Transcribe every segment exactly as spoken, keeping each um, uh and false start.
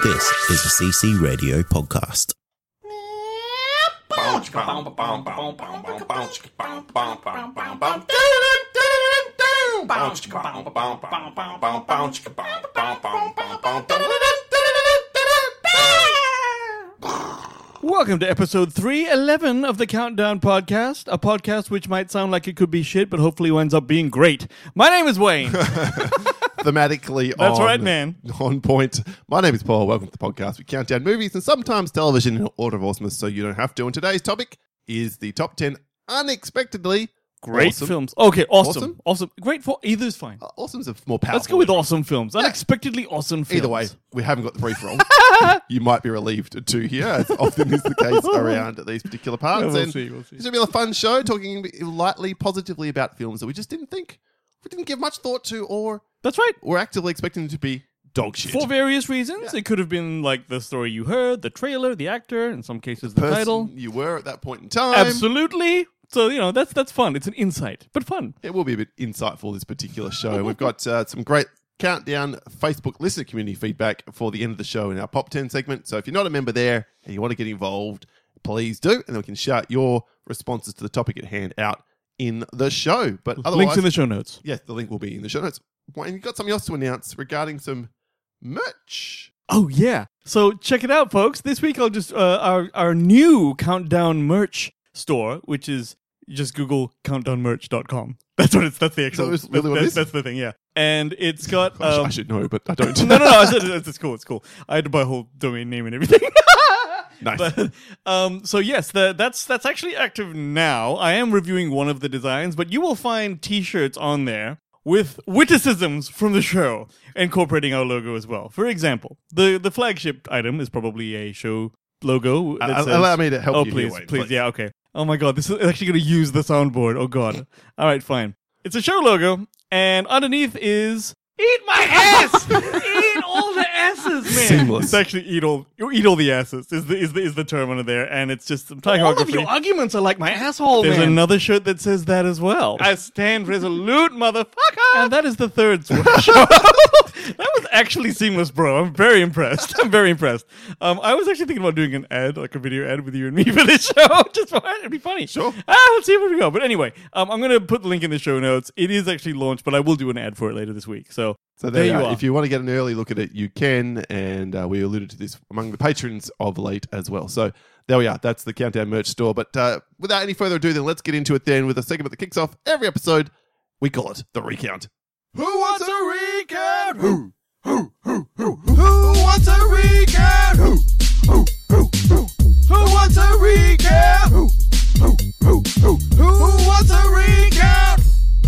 This is a C C Radio podcast. Welcome to episode three eleven of the Countdown Podcast, a podcast which might sound like it could be shit, but hopefully winds up being great. My name is Wayne. Thematically That's on, right, man. on point. My name is Paul. Welcome to the podcast. We count down movies and sometimes television in order of awesomeness so you don't have to. And today's topic is the top ten unexpectedly Great awesome. films. Okay, awesome. Awesome? Awesome. Great for either is fine. Uh, awesome's a more powerful. Let's go with word. awesome films. Unexpectedly awesome films. Either way, we haven't got the brief wrong. You might be relieved to hear, as often is the case around these particular parts. Yeah, we'll and see, we'll see. It's going to be a fun show, talking lightly, positively about films that we just didn't think, we didn't give much thought to, or That's right. we're actively expecting them to be dog shit. For various reasons. Yeah. It could have been like the story you heard, the trailer, the actor, in some cases the Person title. you were at that point in time. Absolutely. So, you know, that's that's fun. It's an insight, but fun. It will be a bit insightful, this particular show. We've got uh, some great countdown Facebook listener community feedback for the end of the show in our Pop ten segment. So if you're not a member there and you want to get involved, please do. And then we can shout your responses to the topic at hand out in the show. But otherwise, Links in the show notes. yes, the link will be in the show notes. And you've got something else to announce regarding some merch. Oh, yeah. So check it out, folks. This week, I'll just, uh, our, our new Countdown merch store, which is just Google countdown merch dot com. That's what it's, that's the actual, Is that really that's, what it that's, is? that's the thing, yeah. And it's got, I sh- um, I should know, but I don't. no, no, no, it's, it's, it's cool, it's cool. I had to buy a whole domain name and everything. Nice. But, um, so yes, the, that's that's actually active now. I am reviewing one of the designs, but you will find T-shirts on there with witticisms from the show, incorporating our logo as well. For example, the the flagship item is probably a show logo. That Uh, says, allow me to help oh, you please, here, Wayne, please, please. yeah, okay. Oh my god, this is actually going to use the soundboard. Oh god. All right, fine. It's a show logo, and underneath is "Eat my ass, eat all the asses, man." Seamless. It's actually "eat all, eat all the asses" is the is the is the term under there, and it's just some typography. All of your arguments are like my asshole, There's man. another shirt that says that as well. I stand resolute, motherfucker. And that is the third switch. That was actually seamless, bro. I'm very impressed. I'm very impressed. Um, I was actually thinking about doing an ad, like a video ad with you and me for this show. Just for it. It'd be funny. Sure. Ah, let's see where we go. But anyway, um, I'm going to put the link in the show notes. It is actually launched, but I will do an ad for it later this week. So, So there, there you you are. are. If you want to get an early look at it, you can. And uh, we alluded to this among the patrons of late as well. So there we are. That's the Countdown merch store. But uh, without any further ado, then let's get into it then with a segment that kicks off every episode. We call it The Recount. Who wants a recount? Who? Who? Who? Who? Who wants a recount? Who? Who? Who? Who? Who wants a recount? Who? Who? Who? Who? Who wants a recount?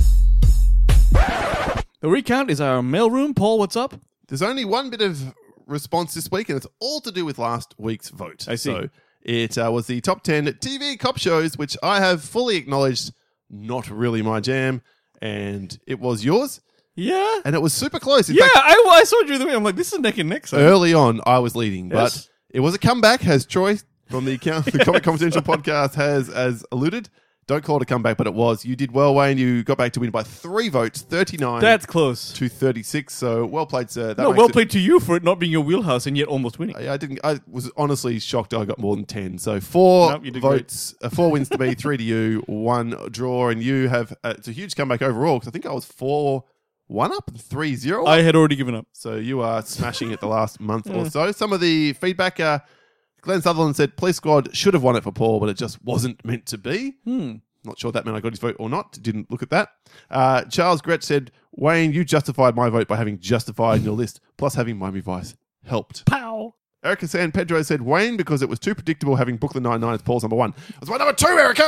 the recount is our mailroom. Paul, what's up? There's only one bit of response this week, and it's all to do with last week's vote. I see. So it uh, was the top ten T V cop shows, which I have fully acknowledged not really my jam, and it was yours, Yeah. and it was super close. In Yeah, fact, I, I saw you the way. I'm like, this is neck and neck. son. early on, I was leading, Yes. but it was a comeback, as Troy from the, account, the Comic Confidential podcast has as alluded. Don't call it a comeback, but it was. You did well, Wayne. You got back to win by three votes, thirty-nine That's close. to thirty-six. So well played, sir. That No, makes well it- played to you for it not being your wheelhouse and yet almost winning. I I didn't. I was honestly shocked. I got more than ten. So four Nope, you did votes, uh, four wins to me, three to you, one draw, and you have. Uh, it's a huge comeback overall because I think I was four one up and three zero. I had already given up. So you are smashing it the last month or so. Some of the feedback. Uh, Glenn Sutherland said Police Squad should have won it for Paul, but it just wasn't meant to be. Hmm. Not sure that meant I got his vote or not. Didn't look at that. Uh, Charles Gretsch said, Wayne, you justified my vote by having justified your list, plus having Miami Vice helped. Pow. Erica San Pedro said, Wayne, because it was too predictable having Brooklyn Nine-Nine as Paul's number one. That's my number two, Erica!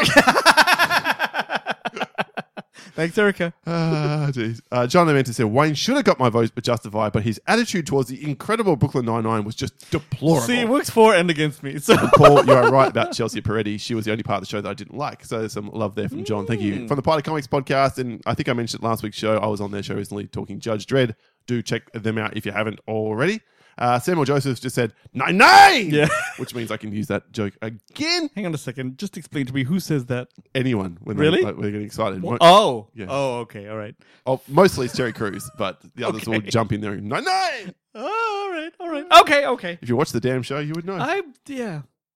Thanks, Erica. Ah, jeez. Uh, John Amenta said, Wayne should have got my vote but justified, but his attitude towards the incredible Brooklyn Nine-Nine was just deplorable. See, it works for and against me. So Paul, you are right about Chelsea Peretti. She was the only part of the show that I didn't like. So there's some love there from John. Thank you. From the Party Comics podcast, and I think I mentioned it last week's show, I was on their show recently talking Judge Dredd. Do check them out if you haven't already. Uh, Samuel Joseph just said, nine nine! Yeah. Which means I can use that joke again. Hang on a second. Just explain to me who says that. Anyone. When Really? They, like, when they're getting excited. Mo- Oh. Yeah. Oh, okay. All right. oh, mostly it's Terry Crews, but the others will Okay. jump in there and nine nine! Oh, all right. All right. Okay. Okay. If you watch the damn show, you would know. I, yeah.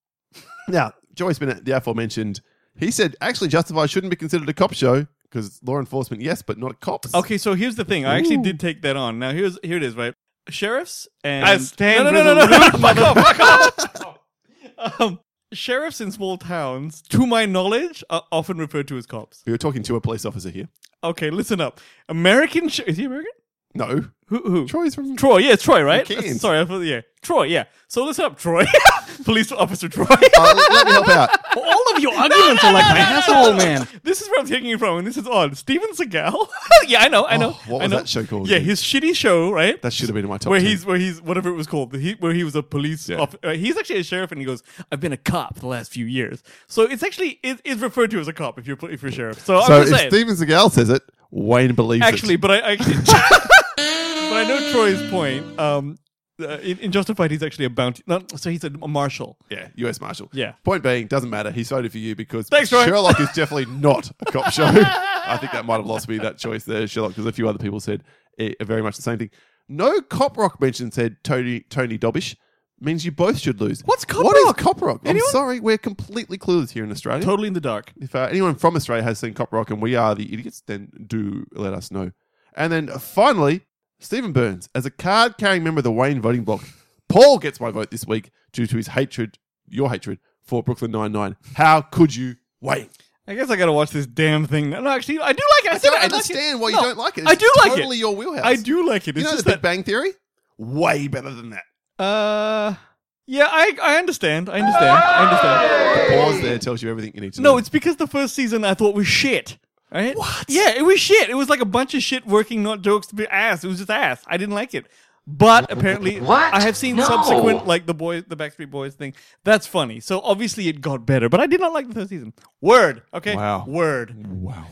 Now, Joyce Bennett, the aforementioned, he said, actually, Justified shouldn't be considered a cop show because law enforcement, yes, but not cops. Okay, so here's the thing. I actually Ooh. did take that on. Now here's here it is, right? Sheriffs and I stand no, no, no, no, no, resolute, fuck off, fuck off. um, sheriffs in small towns, to my knowledge, are often referred to as cops. We were talking to a police officer here. Okay, listen up. American sh- is he American? No. Who? Who? Troy's from... Troy. Yeah, it's Troy, right? From Cairns. Sorry, I thought, yeah, Troy. Yeah. So listen up, Troy. Police officer Troy. Uh, let me help out. All of your arguments are like my asshole, man. This is where I'm taking it from, and this is odd. Steven Seagal. Yeah, I know, I know. Oh, what I was know. that show called? Yeah, his shitty show, right? That should have been in my top where ten. he's where he's whatever it was called, he, where he was a police. Yeah. Off, uh, he's actually a sheriff, and he goes, "I've been a cop for the last few years." So it's actually it is referred to as a cop if you're if you're sheriff. So, So I'm if just saying, Steven Seagal says it, Wayne believes actually, it. but I actually, but I know Troy's point. Um, uh, in, in Justified, he's actually a bounty. No, so he's a, a marshal. Yeah, U S Marshal. Yeah. Point being, doesn't matter. He's voted for you because Thanks, Troy. Sherlock is definitely not a cop show. I think that might have lost me that choice there, Sherlock, because a few other people said eh, very much the same thing. No Cop Rock mention said Tony Tony Dobish. Means you both should lose. What's Cop What is Rock? Cop Rock? I'm Anyone? sorry, we're completely clueless here in Australia. Totally in the dark. If uh, anyone from Australia has seen Cop Rock and we are the idiots, then do let us know. And then uh, finally, Stephen Burns, as a card-carrying member of the Wayne voting bloc, Paul gets my vote this week due to his hatred, your hatred, for Brooklyn Nine-Nine. How could you, Wayne? I guess I gotta watch this damn thing. No, actually, I do like it. I, I said don't it. I like understand it. why you No, don't like it. It's I do like it. totally your wheelhouse. I do like it. You It's know just the that. Big Bang Theory? Way better than that. Uh, yeah, I I understand. I understand. I understand. The pause there tells you everything you need to No, know. it's because the first season I thought was shit. Right? What? Yeah, it was shit. It was like a bunch of shit working, not jokes to be ass. It was just ass. I didn't like it. But apparently, What? I have seen No. subsequent, like the boys, the Backstreet Boys thing. That's funny. So obviously it got better. But I did not like the third season. Word. Okay. Wow. Word. Wow.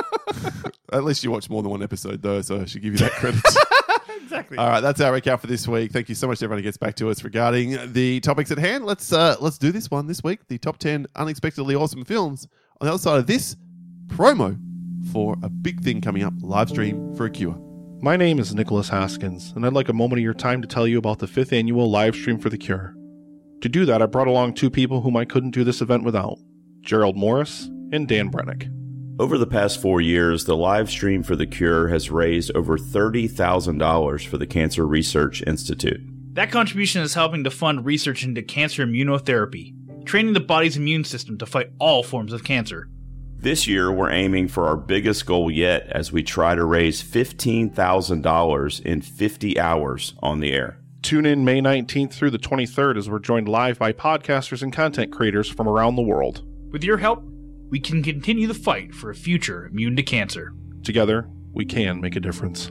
At least you watched more than one episode, though, so I should give you that credit. Exactly. All right, that's our recap for this week. Thank you so much to everyone who gets back to us regarding the topics at hand. Let's uh, let's do this one this week. The top ten unexpectedly awesome films. On the other side of this, promo for a big thing coming up, live stream for a cure. My name is Nicholas Haskins, and I'd like a moment of your time to tell you about the fifth annual live stream for the cure. To do that, I brought along two people whom I couldn't do this event without, Gerald Morris and Dan Brennick. Over the past four years, the live stream for the cure has raised over thirty thousand dollars for the Cancer Research Institute. That contribution is helping to fund research into cancer immunotherapy, training the body's immune system to fight all forms of cancer. This year, we're aiming for our biggest goal yet as we try to raise fifteen thousand dollars in fifty hours on the air. Tune in May nineteenth through the twenty-third as we're joined live by podcasters and content creators from around the world. With your help, we can continue the fight for a future immune to cancer. Together, we can make a difference.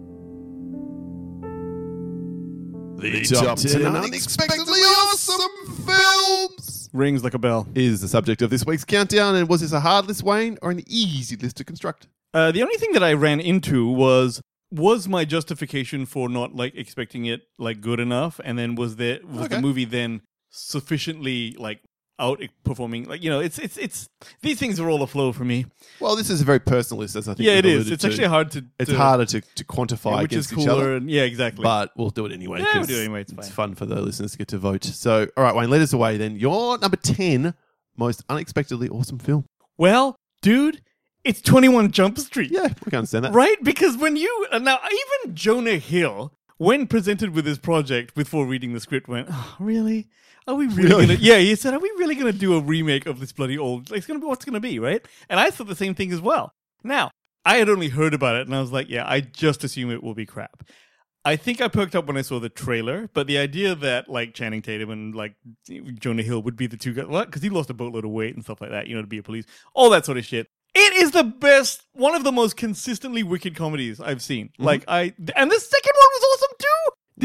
The top ten unexpectedly awesome films Rings like a bell. is the subject of this week's countdown. And was this a hard list, Wayne, or an easy list to construct? Uh, the only thing that I ran into was was my justification for not like expecting it like good enough, and then was there was Okay. the movie then sufficiently like outperforming? Like you know, it's it's it's these things are all a flow for me. Well, this is a very personal list, as I think Yeah, we've it is. alluded it's to. actually hard to. It's to, harder to, to quantify yeah, which is against each other. cooler. And, yeah, exactly. But we'll do it anyway. Yeah, we'll 'cause do it anyway, it's It's fine. fun for the listeners to get to vote. So, all right, Wayne, lead us away then. Your number ten most unexpectedly awesome film. well, dude, it's twenty-one Jump Street. Yeah, we can understand that. Right? Because when you uh, now even Jonah Hill, when presented with his project before reading the script, went, oh, "Really? Are we really, Really? gonna?" Yeah, he said, "Are we really gonna do a remake of this bloody old? Like, it's gonna be what's gonna be, right?" And I thought the same thing as well. Now, I had only heard about it, and I was like, "Yeah, I just assume it will be crap." I think I perked up when I saw the trailer, but the idea that like Channing Tatum and like Jonah Hill would be the two guys, what? Because he lost a boatload of weight and stuff like that, you know, to be a police, all that sort of shit. It is the best, one of the most consistently wicked comedies I've seen. Mm-hmm. Like I, and the second one was awesome too. Did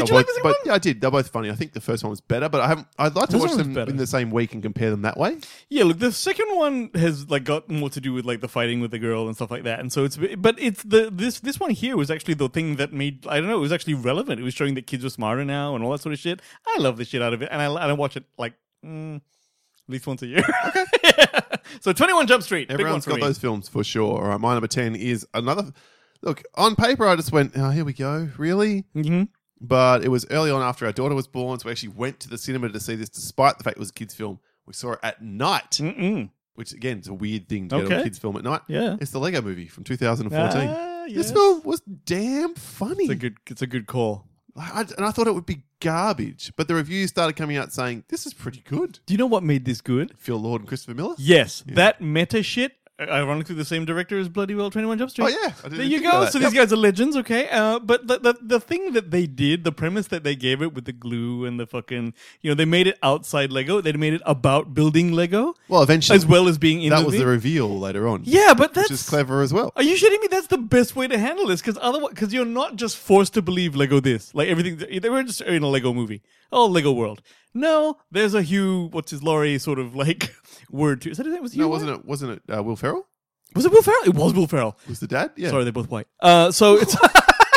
Did They're you like both- the second but, one? Yeah, I did. They're both funny. I think the first one was better, but I haven't. I'd like to This watch one was them better. in the same week and compare them that way. Yeah, look, the second one has like got more to do with like the fighting with the girl and stuff like that, and so it's. But it's the this this one here was actually the thing that made I don't know. It was actually relevant. It was showing that kids were smarter now and all that sort of shit. I love the shit out of it, and I and I watch it like mm, at least once a year. Okay. Yeah. So twenty-one Jump Street. big one Everyone's for got me. those films for sure. All right, my number ten is another. Look, on paper, I just went, oh, here we go. Really? Mhm. But it was early on after our daughter was born, so we actually went to the cinema to see this, despite the fact it was a kids' film. We saw it at night, Mm-mm. which again is a weird thing to get on a Okay. kids' film at night. Yeah. It's the Lego Movie from two thousand fourteen. Ah, This yes. film was damn funny. It's a good. It's a good call. I, and I thought it would be garbage, but the reviews started coming out saying this is pretty good. Do you know what made this good? Phil Lord and Christopher Miller. Yes, that meta shit. Ironically, the same director as Bloody Well twenty-one Jump Street. Oh yeah, I didn't There even you think about go. that. So Yep. these guys are legends, okay? Uh, but the, the the thing that they did, the premise that they gave it with the glue and the fucking, you know, they made it outside Lego. They made it about building Lego Well, eventually, as well as being in that the was thing. the reveal later on. Yeah, but that's which is clever as well. Are you shitting me? That's the best way to handle this, because otherwise, because you're not just forced to believe Lego this, like everything. They were just in a Lego movie. Oh, Lego World. No, there's a Hugh, what's his Laurie sort of like word to. Is that his name? Was Hugh No, Laurie? wasn't it? Wasn't it uh, Will Ferrell? Was it Will Ferrell? It was Will Ferrell. Was the dad? Yeah. Sorry, they're both white. Uh, so it's. What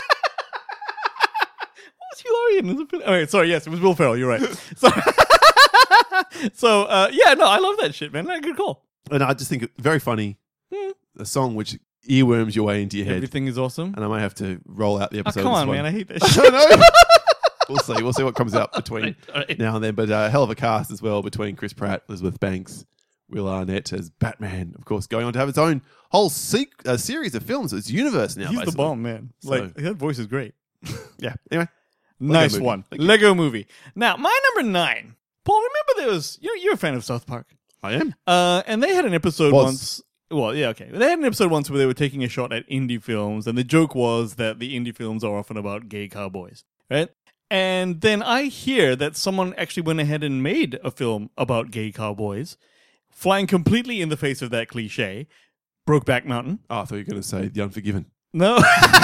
was Hugh Laurie in? Was it Phil- All right, sorry, yes, it was Will Ferrell. You're right. So, so uh, yeah, no, I love that shit, man. Good call. And I just think it very funny. A song which earworms your way into your head, Everything is awesome. and I might have to roll out the Oh, episode. come of this on, one. man. I hate that I shit. don't know. We'll see. We'll see what comes out between All right. now and then. But uh, hell of a cast as well between Chris Pratt, Elizabeth Banks, Will Arnett as Batman, of course, going on to have its own whole se- uh, series of films. Its universe now. He's the basically. bomb, man. So- Like, that voice is great. Yeah. Anyway, Nice movie. one. Thank you. Lego movie. Now, my number nine. Paul, remember there was, you know, you're a fan of South Park. I am. Uh, and they had an episode Was. once. Well, yeah, okay. They had an episode once where they were taking a shot at indie films, and the joke was that the indie films are often about gay cowboys, right? And then I hear that someone actually went ahead and made a film about gay cowboys, flying completely in the face of that cliche. Brokeback Mountain. Oh, I thought you were going to say The Unforgiven. No.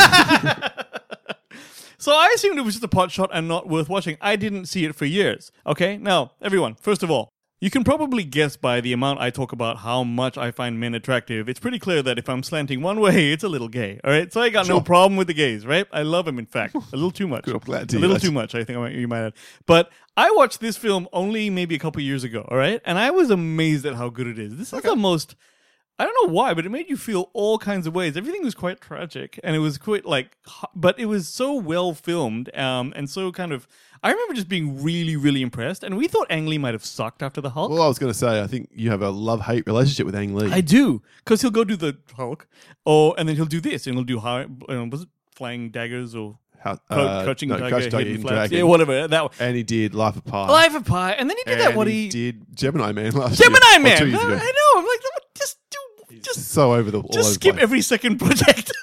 So I assumed it was just a pot shot and not worth watching. I didn't see it for years. Okay? Now, everyone, first of all, you can probably guess by the amount I talk about how much I find men attractive. It's pretty clear that if I'm slanting one way, it's a little gay. All right? So I got no Sure. problem with the gays, right? I love them, in fact. A little too much. Good, I'm glad to a hear little that. too much, I think I might, you might add. But I watched this film only maybe a couple years ago, all right? And I was amazed at how good it is. This is the most... I don't know why, but it made you feel all kinds of ways. Everything was quite tragic, and it was quite like, but it was so well filmed, um, and so kind of. I remember just being really, really impressed, and we thought Ang Lee might have sucked after the Hulk. Well, I was going to say, I think you have a love-hate relationship with Ang Lee. I do, because he'll go do the Hulk, or and then he'll do this, and he'll do high, um, was it flying daggers or How, crouch- uh, crouching no, tiger, Crouching Tiger, hidden Hidden flaps, Dragon. yeah, whatever that one. And he did Life of Pi. Life of Pi, and then he did that. And What he, he, did Gemini Man last Gemini year. Or Man. two years I ago. know. I'm like, just do, just So over the all over Just the skip place. every second project.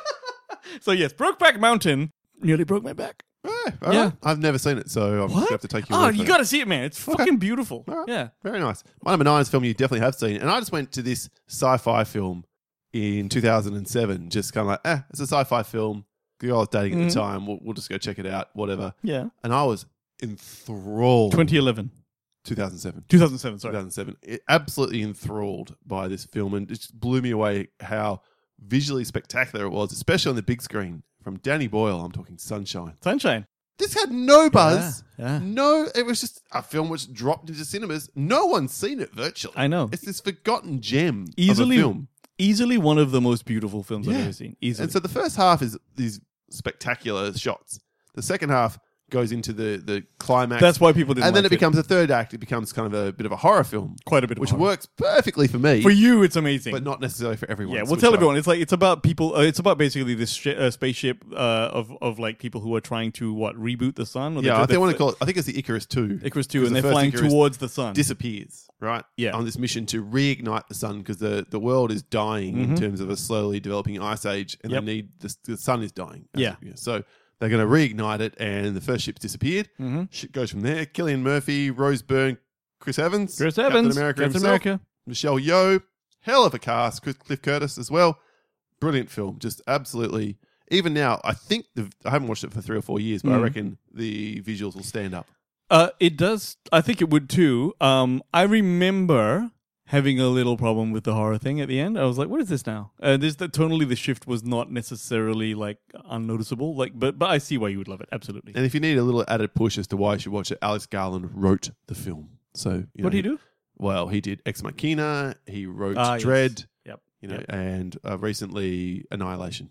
So yes, Brokeback Mountain nearly broke my back. Yeah, all Yeah. right. I've never seen it, so I'm just going to have to take your Oh, word for you it. got to see it, man. It's fucking beautiful. All right. Yeah. Very nice. My number nine is a film you definitely have seen. And I just went to this sci-fi film in two thousand seven. Just kind of like, eh, it's a sci-fi film. The girl I was dating at the time. We'll, we'll just go check it out, whatever. Yeah. And I was enthralled. twenty eleven. two thousand seven. two thousand seven, sorry. two thousand seven. It, absolutely enthralled by this film, and it just blew me away how visually spectacular it was, especially on the big screen. From Danny Boyle, I'm talking Sunshine. Sunshine. This had no buzz. Yeah, yeah. No, it was just a film which dropped into cinemas. No one's seen it virtually. I know. It's this forgotten gem Easily, of a film. easily one of the most beautiful films I've Yeah. ever seen. Easily. And so the first half is these spectacular shots. The second half goes into the, the climax. That's why people didn't And then like it becomes a third act. It becomes kind of a bit of a horror film. Quite a bit of Which horror. works perfectly for me. For you, it's amazing. But not necessarily for everyone. Yeah, we'll Switch tell it up. everyone. It's like it's about people. Uh, it's about basically this sh- uh, spaceship uh, of of like people who are trying to what reboot the sun. Or Yeah, they're- I think I they're- want to call it, I think it's the Icarus two. Icarus two, Because and the they're first flying Icarus towards the sun. disappears, right? Yeah. On this mission to reignite the sun because the, the world is dying in terms of a slowly developing ice age, and Mm-hmm. Yep. they need the, the sun is dying. Yeah. So they're going to reignite it, and the first ship's disappeared. Mm-hmm. Shit goes from there. Killian Murphy, Rose Byrne, Chris Evans, Chris Captain Evans, America Captain himself, America. Michelle Yeoh, hell of a cast. Chris- Cliff Curtis as well. Brilliant film, just absolutely. even now, I think the, I haven't watched it for three or four years, but I Mm. reckon the visuals will stand up. Uh, it does. I think it would too. Um, I remember having a little problem with the horror thing at the end. I was like, "What is this now?" Uh, this the tonally the shift was not necessarily like unnoticeable. Like, but but I see why you would love it. Absolutely. And if you need a little added push as to why you should watch it, Alex Garland wrote the film. So you know, What do you do? Well, he did Ex Machina. He wrote Ah, yes. Dread. Yep. You know, Yep. and uh, recently Annihilation.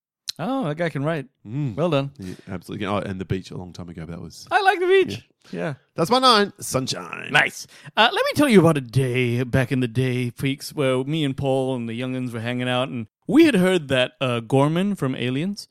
Oh, that guy can write. Mm. Well done. Yeah, absolutely. Oh, and The Beach a long time ago. That was I like the beach. Yeah. that's my nine. Sunshine. Nice. Uh, let me tell you about a day back in the day, freaks, where me and Paul and the youngins were hanging out, and we had heard that uh, Gorman from Aliens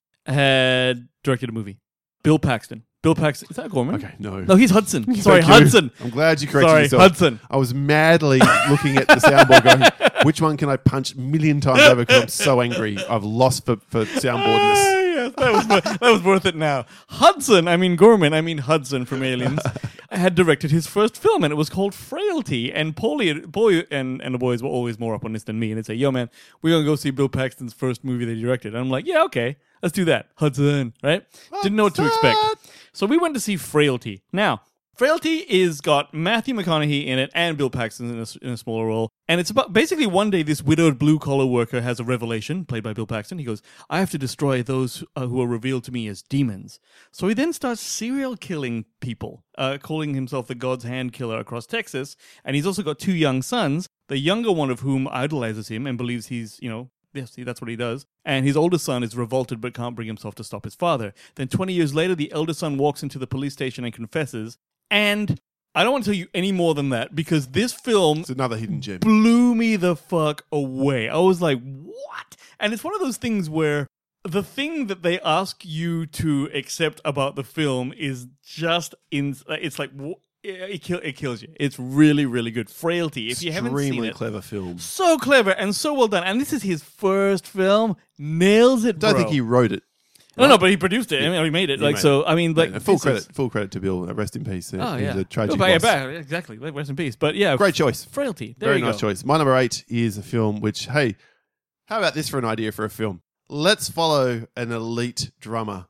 had directed a movie. Bill Paxton. Bill Paxton. Is that Gorman? Okay, no. No, he's Hudson. Sorry, Thank you. Hudson. I'm glad you corrected Sorry, yourself. Hudson. I was madly looking at the soundboard going, which one can I punch a million times over because I'm so angry. I've lost for, for soundboardness. Ah, yes, that was wor- that was worth it now. Hudson, I mean Gorman, I mean Hudson from Aliens, had directed his first film, and it was called Frailty. And Paulie, Paulie and, and the boys were always more up on this than me, and they'd say, "Yo, man, we're gonna go see Bill Paxton's first movie that he directed." And I'm like, "Yeah, okay, let's do that." Hudson, right? Didn't know what to expect. So we went to see Frailty. Now, Frailty is got Matthew McConaughey in it and Bill Paxton in a, in a smaller role. And it's about basically one day this widowed blue-collar worker has a revelation, played by Bill Paxton. He goes, I have to destroy those uh, who are revealed to me as demons. So he then starts serial killing people, uh, calling himself the God's Hand Killer across Texas. And he's also got two young sons, the younger one of whom idolizes him and believes he's, you know, yes, see, that's what he does. And his older son is revolted but can't bring himself to stop his father. Then twenty years later, the elder son walks into the police station and confesses. And I don't want to tell you any more than that because this film It's another hidden gem. blew me the fuck away. I was like, what? And it's one of those things where the thing that they ask you to accept about the film is just in. It's like, wh- it, kill, it kills you. It's really, really good. Frailty. If you haven't seen Extremely it. clever film. So clever and so well done. And this is his first film. Nails it, I don't bro. think he wrote it. No, no, but he produced it. I mean, he made it. He like made so. I mean, like Yeah, full this credit, is- full credit to Bill. Uh, Rest in peace. Uh, Oh he yeah, was a tragic Oh, yeah, loss. yeah, exactly. Like, rest in peace. But yeah, Great choice. Frailty. There Very you nice go. choice. My number eight is a film which, hey, how about this for an idea for a film? Let's follow an elite drummer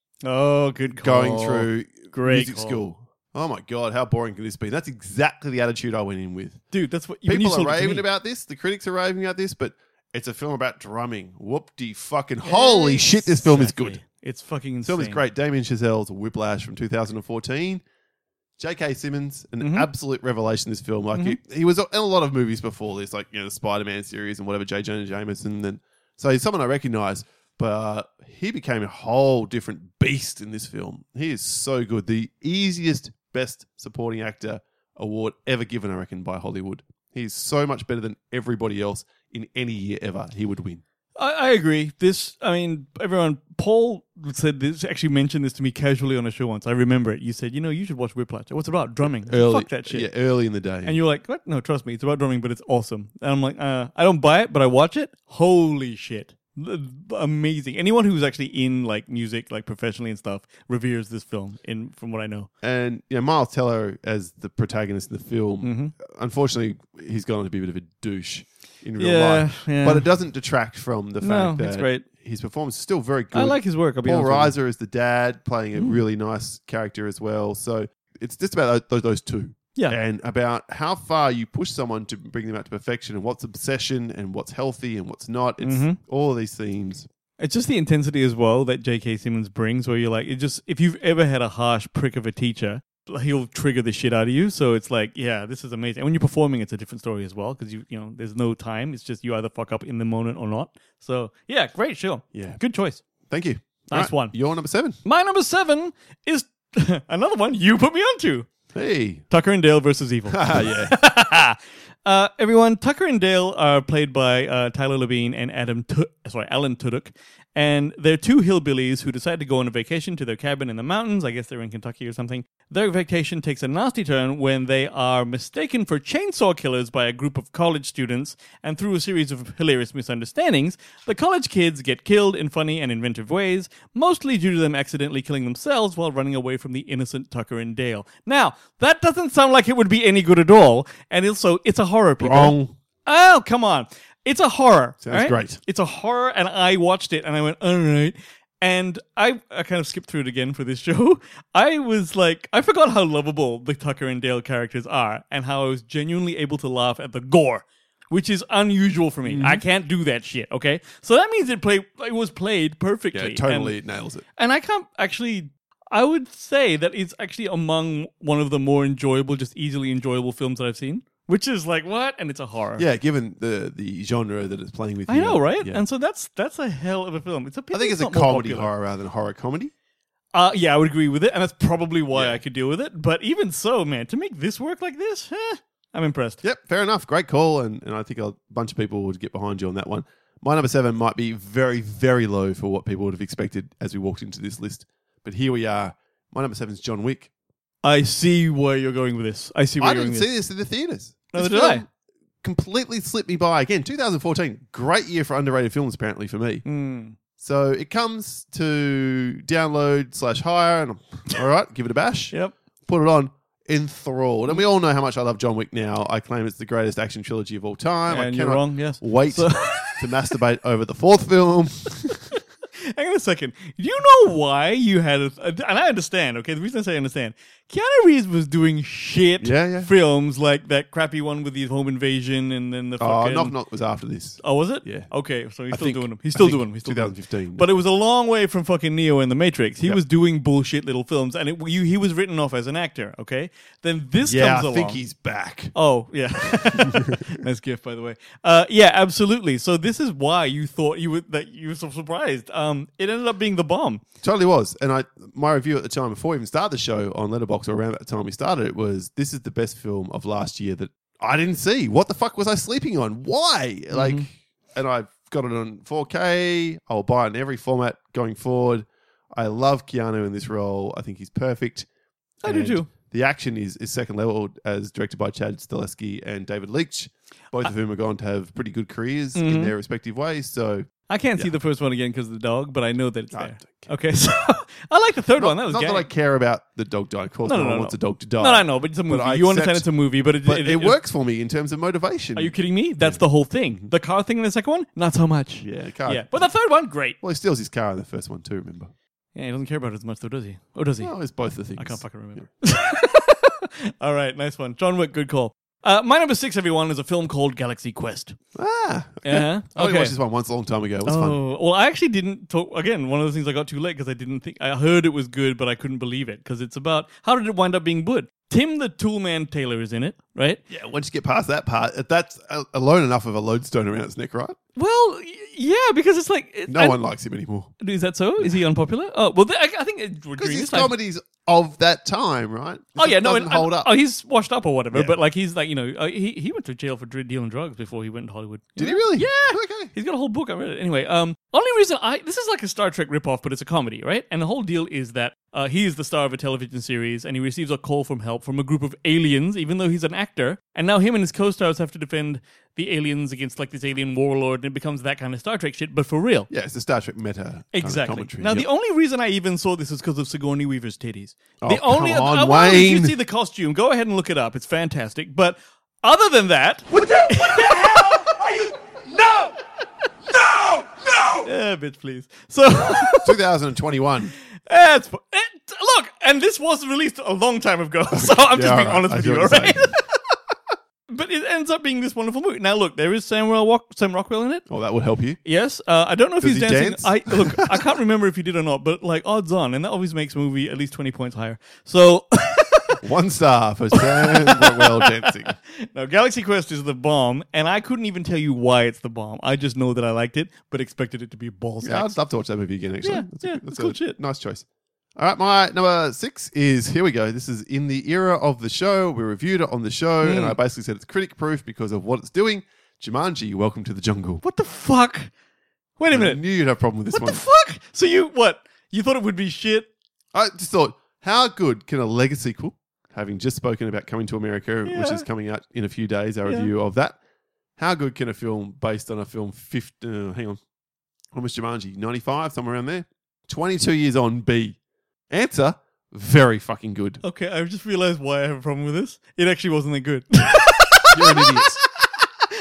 Oh, good call. going through Great music call. school. Oh my God, how boring can this be? That's exactly the attitude I went in with. Dude, that's what when you People are sold it to raving me. about this. The critics are raving about this, but it's a film about drumming. Whoop-de fucking holy shit, this film is good. Exactly. It's fucking This insane. film is great. Damien Chazelle's Whiplash from two thousand fourteen. J K. Simmons, an Mhm. absolute revelation in this film. Like Mhm. he, he was in a lot of movies before this, like you know the Spider-Man series and whatever. J. Jonah Jameson, and so he's someone I recognize. But uh, he became a whole different beast in this film. He is so good. The easiest, best supporting actor award ever given, I reckon, by Hollywood. He's so much better than everybody else in any year ever. He would win. I, I agree. This, I mean, everyone. Paul said this. Actually, mentioned this to me casually on a show once. I remember it. You said, you know, you should watch Whiplash. What's it about? Drumming. I said, Early, Fuck that shit. Yeah, early in the day. And you're like, what? No, trust me. It's about drumming, but it's awesome. And I'm like, uh, I don't buy it, but I watch it. Holy shit. Amazing. Anyone who's actually in like music, like professionally and stuff, reveres this film. In from what I know, And you know, Miles Teller as the protagonist in the film, Mhm. unfortunately, he's gone on to be a bit of a douche in real Yeah, life. yeah. But it doesn't detract from the No, fact that it's great. his performance is still very good. I like his work. I'll be Paul honest with Reiser is the dad, playing a Mm. really nice character as well. So it's just about those, those two. Yeah. And about how far you push someone to bring them out to perfection and what's obsession and what's healthy and what's not. It's Mhm. all of these themes. It's just the intensity as well that J K. Simmons brings, where you're like, it just if you've ever had a harsh prick of a teacher, he'll trigger the shit out of you. So it's like, yeah, this is amazing. And when you're performing, it's a different story as well because you, you know, there's no time. It's just you either fuck up in the moment or not. So yeah, great show. Yeah. Good choice. Thank you. Nice one. You're number seven. My number seven is another one you put me onto. Hey. Tucker and Dale versus Evil. Ah, yeah. uh, everyone, Tucker and Dale are played by uh, Tyler Levine and Adam, Tu- sorry, Alan Tudyk, and they're two hillbillies who decide to go on a vacation to their cabin in the mountains. I guess they're in Kentucky or something. Their vacation takes a nasty turn when they are mistaken for chainsaw killers by a group of college students, and through a series of hilarious misunderstandings, the college kids get killed in funny and inventive ways, mostly due to them accidentally killing themselves while running away from the innocent Tucker and Dale. Now, that doesn't sound like it would be any good at all, and also, it's a horror, people. Wrong. Oh, come on. It's a horror. Sounds right? great. It's a horror, and I watched it, and I went, all right. And I, I kind of skipped through it again for this show. I was like, I forgot how lovable the Tucker and Dale characters are, and how I was genuinely able to laugh at the gore, which is unusual for me. Mm-hmm. I can't do that shit. Okay, so that means it played. It was played perfectly. Yeah, totally And, nails it. and I can't actually. I would say that it's actually among one of the more enjoyable, just easily enjoyable films that I've seen. Which is like what? And it's a horror. Yeah, given the the genre that it's playing with. I here. know, right? Yeah. And so that's that's a hell of a film. It's a pity I think it's a not more comedy popular. horror rather than horror comedy. Uh, yeah, I would agree with it, and that's probably why Yeah. I could deal with it. But even so, man, to make this work like this, eh, I'm impressed. Yep, fair enough. Great call, and, and I think a bunch of people would get behind you on that one. My number seven might be very, very low for what people would have expected as we walked into this list. But here we are. My number seven is John Wick. I see where you're going with this. I see where I you're going didn't with see this. this in the theaters. Neither This did film I. Completely slipped me by. Again, two thousand fourteen, great year for underrated films apparently for me. Mm. So it comes to download slash hire, and I'm, all right, give it a bash. Yep. Put it on, enthralled. And we all know how much I love John Wick now. I claim it's the greatest action trilogy of all time. I And you're cannot wrong, yes. wait So- to masturbate over the fourth film. Hang on a second. Do you know why you had a... And I understand, okay? The reason I say I understand. Keanu Reeves was doing shit Yeah, yeah. films like that crappy one with the home invasion and then the Oh, fucking... Knock Knock was after this. Oh, was it? Yeah. Okay, so he's I still think- doing them. He's I still think doing them. He's still doing 'em. twenty fifteen. But it was a long way from fucking Neo in The Matrix. He Yep. was doing bullshit little films, and it, you, he was written off as an actor, okay? Then this yeah, comes I along. think he's back. Oh, yeah. Nice gift, by the way. Uh, yeah, absolutely. So this is why you thought you were that you were so surprised. Um, it ended up being the bomb. Totally was. And I, my review at the time, before we even started the show on Letterboxd, or around that time we started it, was this is the best film of last year that I didn't see. What the fuck was I sleeping on? Why? Mm-hmm. Like, and I've got it on four K. I'll buy it in every format going forward. I love Keanu in this role. I think he's perfect. I do And too. The action is, is second level, as directed by Chad Stahelski and David Leitch, both of whom are going to have pretty good careers in Mhm. their respective ways. So I can't see Yeah. the first one again because of the dog, but I know that it's I there. don't care. Okay, so I like the third not, one. That was not gay. that I care about the dog dying. Of course, No, no, no, one no, wants no. a dog to die. No, I know, but it's a movie. I You understand accept- it's a movie, but it, But it, it, works for me in terms of motivation. Are you kidding me? That's the whole thing. The car thing in the second one, not so much. Yeah, car. Yeah, but the third one, great. Well, he steals his car in the first one too. Remember? Yeah, he doesn't care about it as much, though, does he? Or does he? No, it's both the things. I can't fucking remember. All right, nice one. John Wick, good call. Uh, my number six, everyone, is a film called Galaxy Quest. Ah, okay. Uh-huh. I only Okay. watched this one once a long time ago. It was fun. Oh, well, I actually didn't talk. Again, one of the things I got too late because I didn't think. I heard it was good, but I couldn't believe it because it's about how did it wind up being good? Tim the Toolman Taylor is in it, right? Yeah, once you get past that part, that's uh, alone enough of a lodestone around its neck, right? Well, y- yeah, because it's like. It, No I- one likes him anymore. Is that so? Is he unpopular? Oh, well, th- I, I think it- Because during his this time- comedies of that time, right? Oh yeah, no, doesn't and- hold and- up. Oh, he's washed up or whatever. Yeah. But like, he's like, you know, uh, he he went to jail for dr- dealing drugs before he went to Hollywood. Did You he know? really? Yeah. Okay. He's got a whole book. I read it anyway. Um, only reason I this is like a Star Trek ripoff, but it's a comedy, right? And the whole deal is that uh, he is the star of a television series, and he receives a call from help from a group of aliens, even though he's an actor. And now him and his co-stars have to defend the aliens against like this alien warlord, and it becomes that kind of Star Trek shit, but for real. Yeah, it's the Star Trek meta kind of Exactly. commentary. Now, Yep. the only reason I even saw this is because of Sigourney Weaver's titties. Oh, the only come on, I want to Wayne. see the costume. Go ahead and look it up. It's fantastic. But other than that, What the, what the hell are you? No! No! No! yeah, bitch, please. So, twenty twenty-one. that's it, look, and this was released a long time ago. So I'm just Yeah, being all right. honest I with see you, what all you're right? But it ends up being this wonderful movie. Now, look, there is Samuel Rock- Sam Rockwell in it. Oh, that would help you. Yes, uh, I don't know if Does he's he dancing. dance? I look, I can't remember if he did or not, but like odds on, and that always makes a movie at least twenty points higher. So, One star for Sam Rockwell dancing. now Galaxy Quest is the bomb, and I couldn't even tell you why it's the bomb. I just know that I liked it, but expected it to be balls. Yeah, I'd love to watch that movie again, actually. Yeah, that's a, yeah, that's it's cool a shit. nice choice. All right, my number six is, here we go. This is in the era of the show. We reviewed it on the show, Hmm. and I basically said it's critic proof because of what it's doing. Jumanji, Welcome to the Jungle. What the fuck? Wait a I minute. knew you'd have a problem with this What one. the fuck? So you what? You thought it would be shit? I just thought, how good can a Lego sequel, having just spoken about Coming to America, which Yeah. is coming out in a few days, our Yeah. review of that, how good can a film based on a film, fifty, uh, hang on, when was Jumanji? ninety-five, somewhere around there? twenty-two years on, be? Answer, very fucking good. Okay, I just realized why I have a problem with this. It actually wasn't that good. You're an idiot.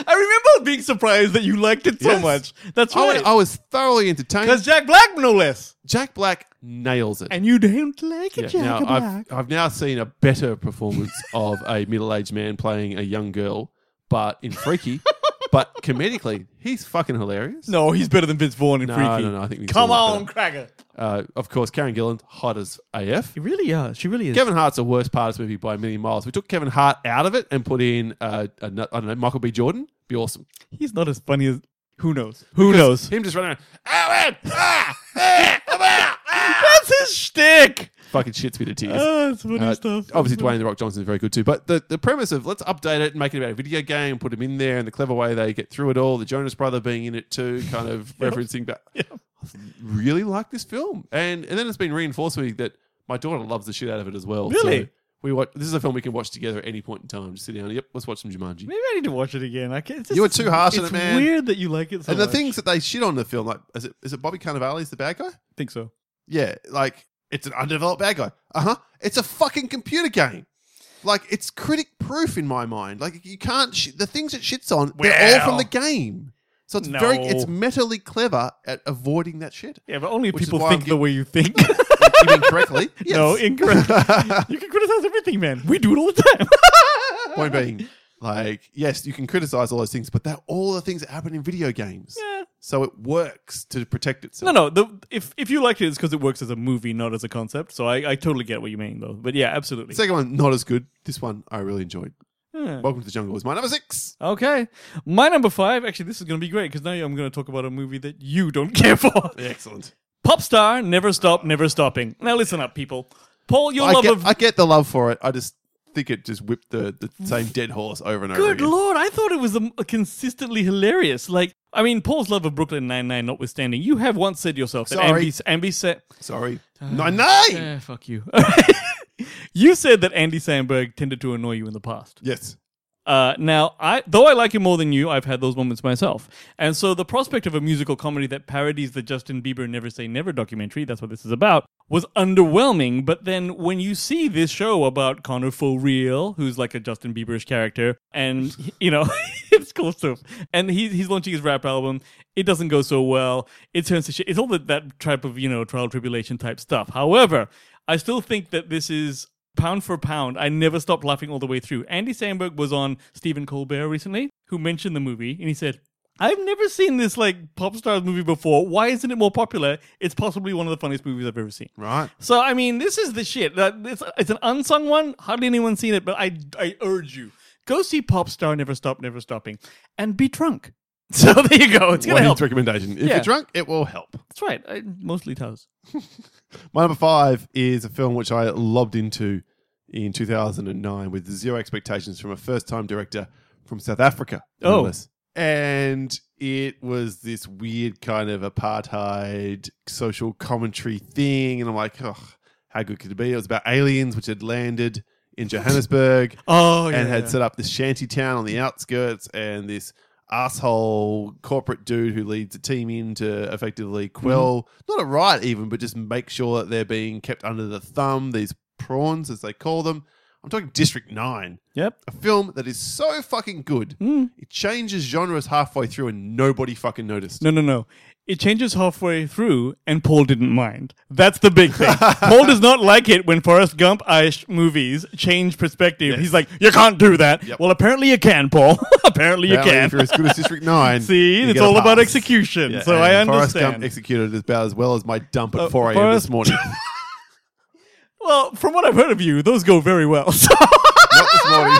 I remember being surprised that you liked it so Yes. much. That's I, right. I was thoroughly entertained. Because Jack Black, no less. Jack Black nails it. And you don't like it, Yeah, Jack now, Black. I've, I've now seen a better performance of a middle-aged man playing a young girl, but in Freaky. But comedically, he's fucking hilarious. No, he's better than Vince Vaughn in No, Freaky. no, no, I think Vince Come Vaughn's on, better. Cracker. Uh, of course, Karen Gillan, hot as A F. He really is. She really is. Kevin Hart's the worst part of this movie by a million miles. We took Kevin Hart out of it and put in, uh, a, I don't know, Michael B. Jordan. Be awesome. He's not as funny as... Who knows? Who knows? Him just running around. Owen! Ah! Ah! I'm out! Ah! That's his shtick. Fucking shits me to tears. Oh, that's funny Uh, stuff. Obviously, Dwayne The Rock Johnson is very good too. But the, the premise of let's update it and make it about a video game, put him in there, and the clever way they get through it all, the Jonas Brother being in it too, kind of referencing back. I really like this film. And and then it's been reinforced with me that my daughter loves the shit out of it as well. Really? So we watch, this is a film we can watch together at any point in time. Just sit down. Yep, let's watch some Jumanji. Maybe I need to watch it again. I can't, it's just, You were too harsh on it's it, man. weird that you like it so and the much. things that they shit on the film, like is it is it Bobby Cannavale's the bad guy? I think so. Yeah, like it's an undeveloped bad guy. Uh huh. It's a fucking computer game. Like it's critic proof in my mind. Like you can't sh- the things it shits on. They're all from the game. So it's No. very it's mentally clever at avoiding that shit. Yeah, but only if Which is people why think I'm the gi- way you think. You mean correctly? Yes. No, incorrect. You can criticize everything, man. We do it all the time. Point being, like, yes, you can criticize all those things, but they're all the things that happen in video games. Yeah. So it works to protect No, itself. no. The, if if you liked it, it's because it works as a movie, not as a concept. So I, I totally get what you mean, though. But yeah, absolutely. The second one, not as good. This one, I really enjoyed. Yeah. Welcome to the Jungle is my number six. Okay. My number five, actually, this is going to be great because now I'm going to talk about a movie that you don't care for. Excellent. Pop star, never stop, never stopping. Now listen up, people. Paul, your I love get, of... I get the love for it. I just think it just whipped the, the same dead horse over and over Good again. Lord, I thought it was um, consistently hilarious. Like, I mean, Paul's love of Brooklyn Nine-Nine notwithstanding, you have once said yourself that Sorry. Andy, Andy said... Sorry. Nine nine. Eh, fuck you. You said that Andy Samberg tended to annoy you in the past. Yes. Uh, now, I though I like him more than you, I've had those moments myself. And so the prospect of a musical comedy that parodies the Justin Bieber Never Say Never documentary, that's what this is about, was underwhelming. But then when you see this show about Connor For Real, who's like a Justin Bieberish character, and, you know, it's cool stuff. And he, he's launching his rap album. It doesn't go so well. It turns to shit. It's all that, that type of, you know, trial tribulation type stuff. However, I still think that this is... Pound for pound, I never stopped laughing all the way through. Andy Samberg was on Stephen Colbert recently, who mentioned the movie, and he said, I've never seen this like pop stars movie before. Why isn't it more popular? It's possibly one of the funniest movies I've ever seen. Right. So, I mean, this is the shit. Uh, It's, it's an unsung one. Hardly anyone's seen it, but I, I urge you. Go see Pop Star Never Stop, Never Stopping, and be drunk. So there you go. It's going to One help. hint recommendation. If Yeah. you're drunk, it will help. That's right. It mostly does. My number five is a film which I lobbed into in two thousand nine with zero expectations from a first-time director from South Africa. no Oh. less. And it was this weird kind of apartheid social commentary thing. And I'm like, oh, how good could it be? It was about aliens which had landed in Johannesburg Oh, yeah. and had set up this shanty town on the outskirts, and this asshole corporate dude who leads a team in to effectively quell, not a riot even, but just make sure that they're being kept under the thumb, these prawns as they call them. I'm talking District nine. Yep. A film that is so fucking good. It changes genres halfway through and nobody fucking noticed. No, no, no. It changes halfway through, and Paul didn't mind. That's the big thing. Paul does not like it when Forrest Gump-ish movies change perspective. Yes. He's like, you can't do that. Yep. Well, apparently you can, Paul. apparently you Apparently, can. if you're as good as District nine, See, you it's get a all about pass. execution. Yeah, So I and Forrest understand. Gump executed about as well as my dump at Uh, four a.m. Forrest- this morning. Well, from what I've heard of you, those go very well. So Not this morning.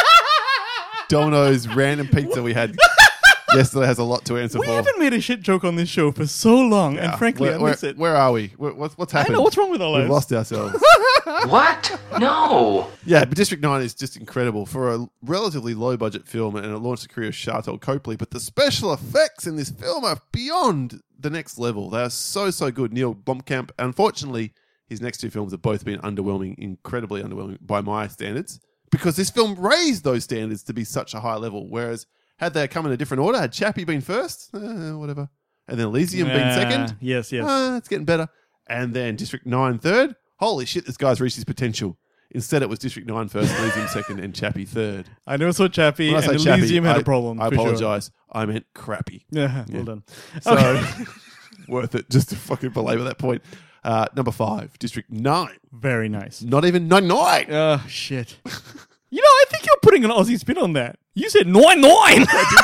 Domino's random pizza we had yesterday has a lot to answer we for. haven't made a shit joke on this show for so long, Yeah. and frankly, where, I miss where, it. Where are we? Where, what's, what's I happened? know, what's wrong with our We've lives? lost ourselves. What? No. Yeah, but District nine is just incredible for a relatively low budget film, and it launched the career of Charlotte Copley. But the special effects in this film are beyond the next level. They are so, so good. Neil Blomkamp, unfortunately, his next two films have both been underwhelming, incredibly underwhelming by my standards, because this film raised those standards to be such a high level. Whereas, had they come in a different order, had Chappie been first, eh, whatever, and then Elysium been Ah, second, Yes, yes. ah, it's getting better, and then District nine third, holy shit, this guy's reached his potential. Instead, it was District nine first, Elysium second, and Chappie third. I never saw Chappie, When I and say Chappie, Elysium had I, a problem. I for sure. apologize. I meant crappy. Yeah, Yeah. well done. So worth it just to fucking belabor that point. Uh, number five, District nine. Very nice. Not even nine nine. Oh, shit. You know, I think you're putting an Aussie spin on that. You said nine nine.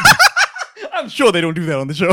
I'm sure they don't do that on the show.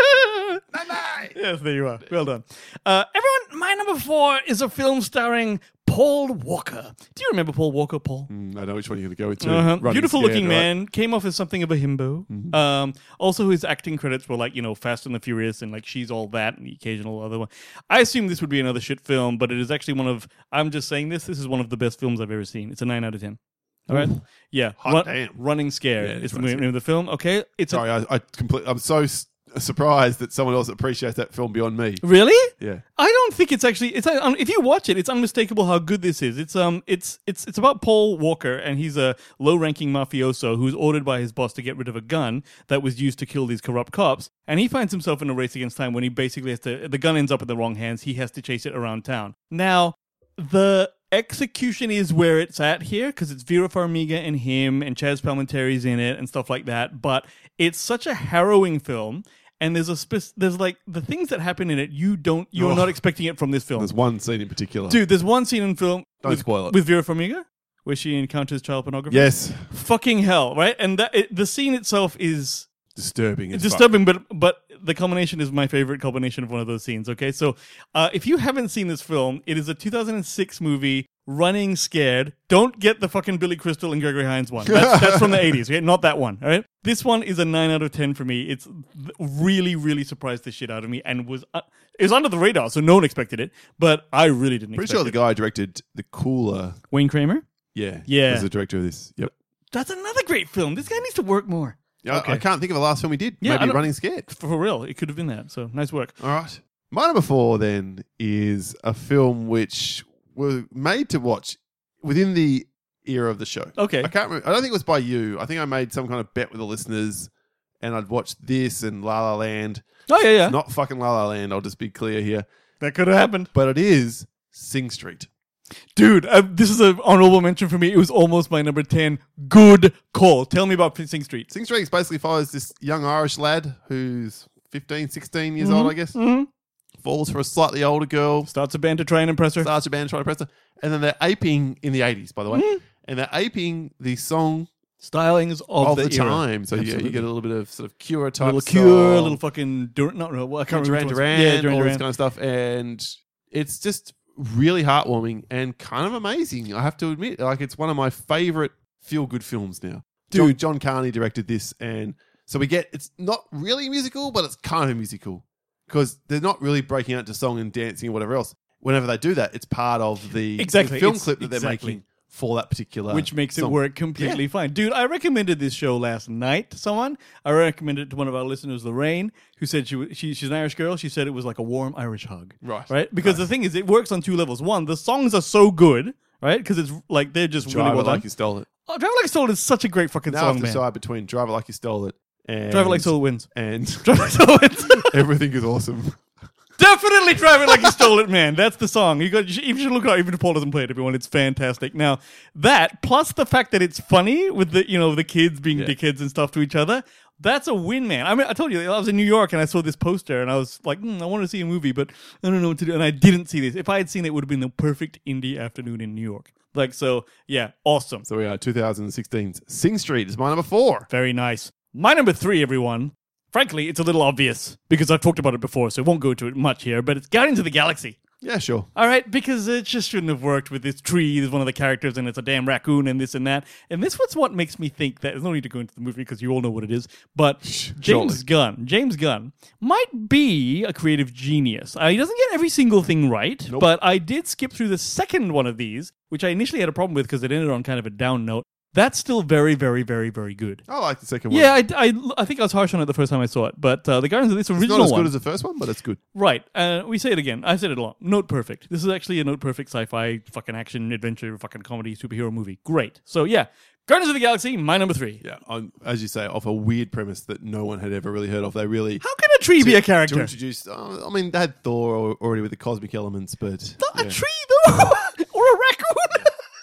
Nine nine. Yes, there you are. Well done. Uh, everyone, my number four is a film starring Paul Walker. Do you remember Paul Walker, Paul? Mm, I know which one you're going to go with. Too. Uh-huh. Running Beautiful Scared, looking right? man. Came off as something of a himbo. Mm-hmm. Um, also, his acting credits were like, you know, Fast and the Furious and like She's All That and the occasional other one. I assume this would be another shit film, but it is actually one of, I'm just saying this, this is one of the best films I've ever seen. It's a nine out of ten. All right? Yeah. Hot Run- damn. Running Scared Yeah, is it's the Running name of the film. Okay. It's a- Sorry, I, I completely. I'm so s- surprised that someone else appreciates that film beyond me. Really? Yeah. I don't think it's actually. It's um, if you watch it, it's unmistakable how good this is. It's um, it's it's it's about Paul Walker, and he's a low-ranking mafioso who's ordered by his boss to get rid of a gun that was used to kill these corrupt cops. And he finds himself in a race against time when he basically has to. The gun ends up in the wrong hands. He has to chase it around town. Now, the execution is where it's at here because it's Vera Farmiga and him, and Chaz Palminteri's in it and stuff like that. But it's such a harrowing film. And there's a spe- there's like the things that happen in it you don't you're Oh. not expecting it from this film. There's one scene in particular. Dude, there's one scene in film Don't with, spoil it. with Vera Farmiga where she encounters child pornography. Yes. Fucking hell, right? And that it, the scene itself is Disturbing. As disturbing, but but the culmination is my favorite culmination of one of those scenes. Okay, so uh, if you haven't seen this film, it is a two thousand six movie. Running Scared. Don't get the fucking Billy Crystal and Gregory Hines one. That's, that's from the eighties, okay? Not that one, all right? This one is a nine out of ten for me. It's really, really surprised the shit out of me and was uh, it was under the radar, so no one expected it, but I really didn't Pretty expect sure the it. guy who directed the cooler. Wayne Kramer? Yeah. Yeah. Was the director of this. Yep. That's another great film. This guy needs to work more. Yeah, Okay. I can't think of the last film he did. Yeah, I Maybe don't- Running Scared. For, for real, it could have been that. So nice work. All right. My number four then is a film which was made to watch within the era of the show. Okay. I can't remember. I don't think it was by you. I think I made some kind of bet with the listeners and I'd watched this and La La Land. Oh, yeah, yeah. Not fucking La La Land. I'll just be clear here. That could have happened. But it is Sing Street. Dude, uh, this is an honorable mention for me. It was almost my number ten. Good call. Tell me about Sing Street. Sing Street basically follows this young Irish lad who's fifteen, sixteen years old, I guess. Mm-hmm. Falls for a slightly older girl. Starts a band to try and impress her. Starts a band trying to press her. And then they're aping in the eighties, by the way. And they're aping the song Stylings of, of the, the, era. time. So you, Absolutely. you get a little bit of sort of Cure A type little stuff. Cure, a little fucking Dur- no, no, well, I can't Duran remember. Duran, Yeah, Duran all this Duran. kind of stuff. And it's just really heartwarming and kind of amazing, I have to admit. Like, it's one of my favorite feel-good films now. John, Dude. John Carney directed this, and so we get, it's not really musical, but it's kind of musical. Because they're not really breaking out into song and dancing or whatever else. Whenever they do that, it's part of the, Exactly. the film It's- clip that they're exactly. making for that particular Which makes it song. work completely fine. Dude, I recommended this show last night to someone. I recommended it to one of our listeners, Lorraine, who said she, wa- she she's an Irish girl. She said it was like a warm Irish hug. Right. Right? Because the thing is, it works on two levels. One, the songs are so good, right? Because it's like, they're just Drive really It well Like done. You Stole It. Oh, Drive It Like a Soul is such a great fucking Now I song, have to man. decide between Drive It Like You Stole It and Drive It Like Soul wins. and Drive It Like Soul wins. Everything is Awesome. Definitely Drive It Like You Stole It, man. That's the song. You got. You should, you should look it up, even if Paul doesn't play it. Everyone, it's fantastic. Now that plus the fact that it's funny with the you know the kids being Yeah. dickheads and stuff to each other. That's a win, man. I mean, I told you I was in New York and I saw this poster and I was like, hmm, I want to see a movie, but I don't know what to do. And I didn't see this. If I had seen it, it would have been the perfect indie afternoon in New York. Like so, yeah, awesome. So we are twenty sixteen's Sing Street is my number four. Very nice. My number three, everyone. Frankly, it's a little obvious because I've talked about it before, so I won't go into it much here, but it's Guardians of the Galaxy. Yeah, sure. All right, because it just shouldn't have worked with this tree. There's one of the characters, and it's a damn raccoon, and this and that. And this was what makes me think that there's no need to go into the movie because you all know what it is. But James surely. Gunn, James Gunn might be a creative genius. Uh, he doesn't get every single thing right, Nope. but I did skip through the second one of these, which I initially had a problem with because it ended on kind of a down note. That's still very, very, very, very good. I like the second one. Yeah, I, I, I think I was harsh on it the first time I saw it, but uh, the Guardians of this It's original not as one, good as the first one, but it's good. right? Uh, we say it again. I said it a lot. Note perfect. This is actually a note perfect sci-fi, fucking action, adventure, fucking comedy, superhero movie. Great. So yeah, Guardians of the Galaxy, my number three. Yeah, on, as you say, off a weird premise that no one had ever really heard of. They really How can a tree be a to character? introduce. Oh, I mean, they had Thor al- already with the cosmic elements, but Not yeah. a tree though, or a raccoon.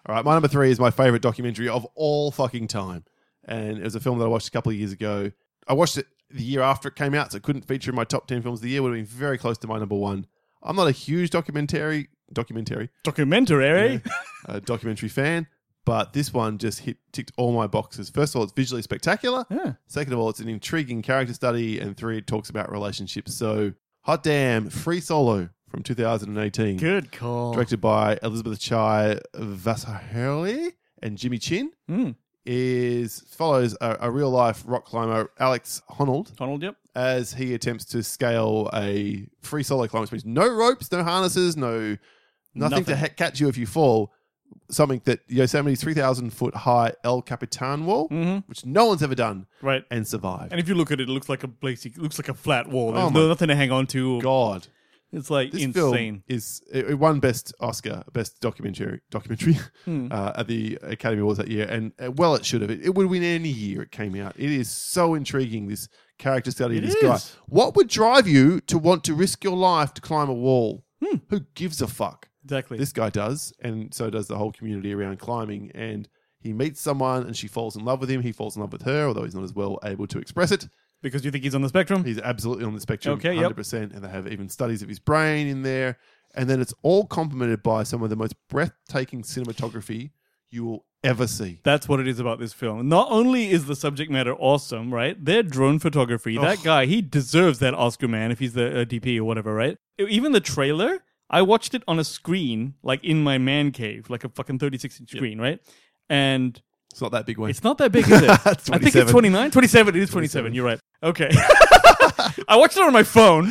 All right, my number three is my favorite documentary of all fucking time. And it was a film that I watched a couple of years ago. I watched it the year after it came out, so it couldn't feature in my top ten films of the year. Would have been very close to my number one. I'm not a huge documentary documentary Documentary. uh, documentary fan, but this one just hit ticked all my boxes. First of all, it's visually spectacular. Yeah. Second of all, it's an intriguing character study, and three, it talks about relationships. So, hot damn, Free Solo from two thousand eighteen, Good call. directed by Elizabeth Chai Vasaheli and Jimmy Chin. Mm. Is follows a, a real life rock climber, Alex Honnold, Donald, yep. as he attempts to scale a free solo climb, which means no ropes, no harnesses, no nothing, Nothing. to ha- catch you if you fall. Something that Yosemite's three thousand foot high El Capitan wall, Mhm. which no one's ever done, Right. and survived. And if you look at it, it looks like a basic, it looks like a flat wall. There's Oh no, my nothing to hang on to. God, It's like this insane. film is it it won best Oscar, best documentary documentary Hmm. uh, at the Academy Awards that year, and uh, well, it should have. It, it would win any year it came out. It is so intriguing. This character study of It this guy. is. What would drive you to want to risk your life to climb a wall? Hmm. Who gives a fuck? Exactly. This guy does, and so does the whole community around climbing. And he meets someone, and she falls in love with him. He falls in love with her, although he's not as well able to express it. because you think he's on the spectrum? He's absolutely on the spectrum, Okay, yep. one hundred percent. And they have even studies of his brain in there. And then it's all complemented by some of the most breathtaking cinematography you will ever see. That's what it is about this film. Not only is the subject matter awesome, right? Their drone photography, that Oh. guy, he deserves that Oscar, man, if he's the uh, D P or whatever, right? Even the trailer, I watched it on a screen, like in my man cave, like a fucking thirty-six inch screen, right? And It's not that big one. it's not that big, is it? It's I think it's twenty-seven. twenty-nine? twenty-seven, it is twenty-seven, you're right. Okay. I watched it on my phone.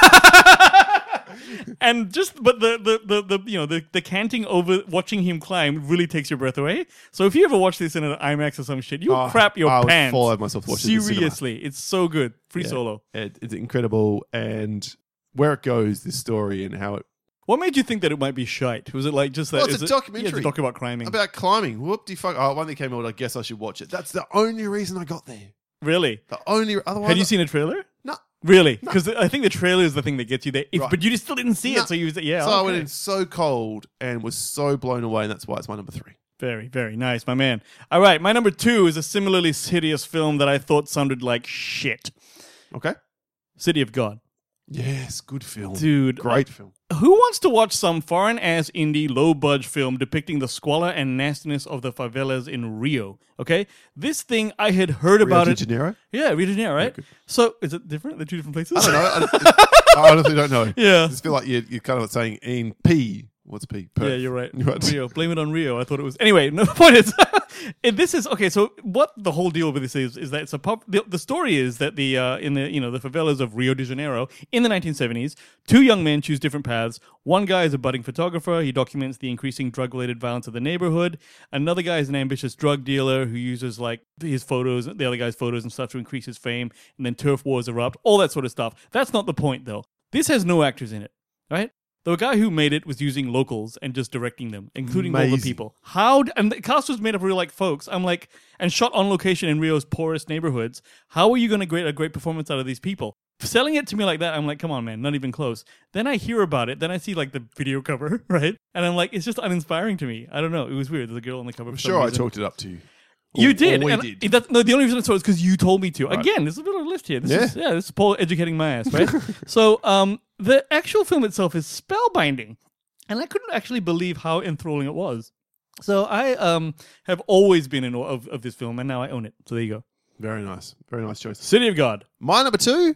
And just, but the, the, the, the you know, the, the canting over watching him climb really takes your breath away. So if you ever watch this in an IMAX or some shit, you Oh, crap your I would pants. fall over myself to watch it in the cinema. Seriously, it's so good. Free Yeah. Solo. It, it's incredible. And where it goes, this story, and how it What made you think that it might be shite? Was it like just that? Well, it's is a it- documentary. Yeah, it's a doc about climbing. about climbing. Whoop de fuck. Oh, one that came out. I guess I should watch it. That's the only reason I got there. Really? The only otherwise. Had you seen a trailer? No. Really? Because I think the trailer is the thing that gets you there. If, Right. But you just still didn't see No. it, so you was yeah. So I okay. went in so cold and was so blown away, and that's why it's my number three. Very, very nice, my man. All right, my number two is a similarly hideous film that I thought sounded like shit. Okay. City of God. Yes, good film, Dude. Great film. Who wants to watch some foreign-ass indie, low-budge film depicting the squalor and nastiness of the favelas in Rio? Okay? This thing, I had heard Rio about de it. Janeiro? Yeah, Rio de Janeiro, right? good. So, is it different? They're two different places? I don't know. I, don't- I honestly don't know. Yeah. I just feel like you're, you're kind of saying in P. What's P? Perth. Yeah, you're right. You're right. Rio. Blame it on Rio. I thought it was. Anyway, no, the point is, and this is okay. So what the whole deal with this is is that it's a pop. The, the story is that the uh, in the you know the favelas of Rio de Janeiro in the nineteen seventies, two young men choose different paths. One guy is a budding photographer. He documents the increasing drug-related violence of the neighborhood. Another guy is an ambitious drug dealer who uses like his photos, the other guy's photos and stuff to increase his fame. And then turf wars erupt. All that sort of stuff. That's not the point though. This has no actors in it, right? The guy who made it was using locals and just directing them, including all the Amazing. people. How d- and the cast was made of real like folks. I'm like, and shot on location in Rio's poorest neighborhoods. How are you going to get a great performance out of these people? Selling it to me like that, I'm like, come on, man, not even close. Then I hear about it. Then I see like the video cover, right? And I'm like, it's just uninspiring to me. I don't know. It was weird. There's a girl on the cover. I'm for some sure I reason. talked it up to you. You Or- did. Or we and did. I- that- no, the only reason I saw it is because you told me to. Right. Again, there's a bit of a list here. This Yeah. is, yeah, this is Paul educating my ass, right? So, um, the actual film itself is spellbinding, and I couldn't actually believe how enthralling it was. So I um have always been in awe of, of this film, and now I own it. So there you go. Very nice. Very nice choice. City of God. My number two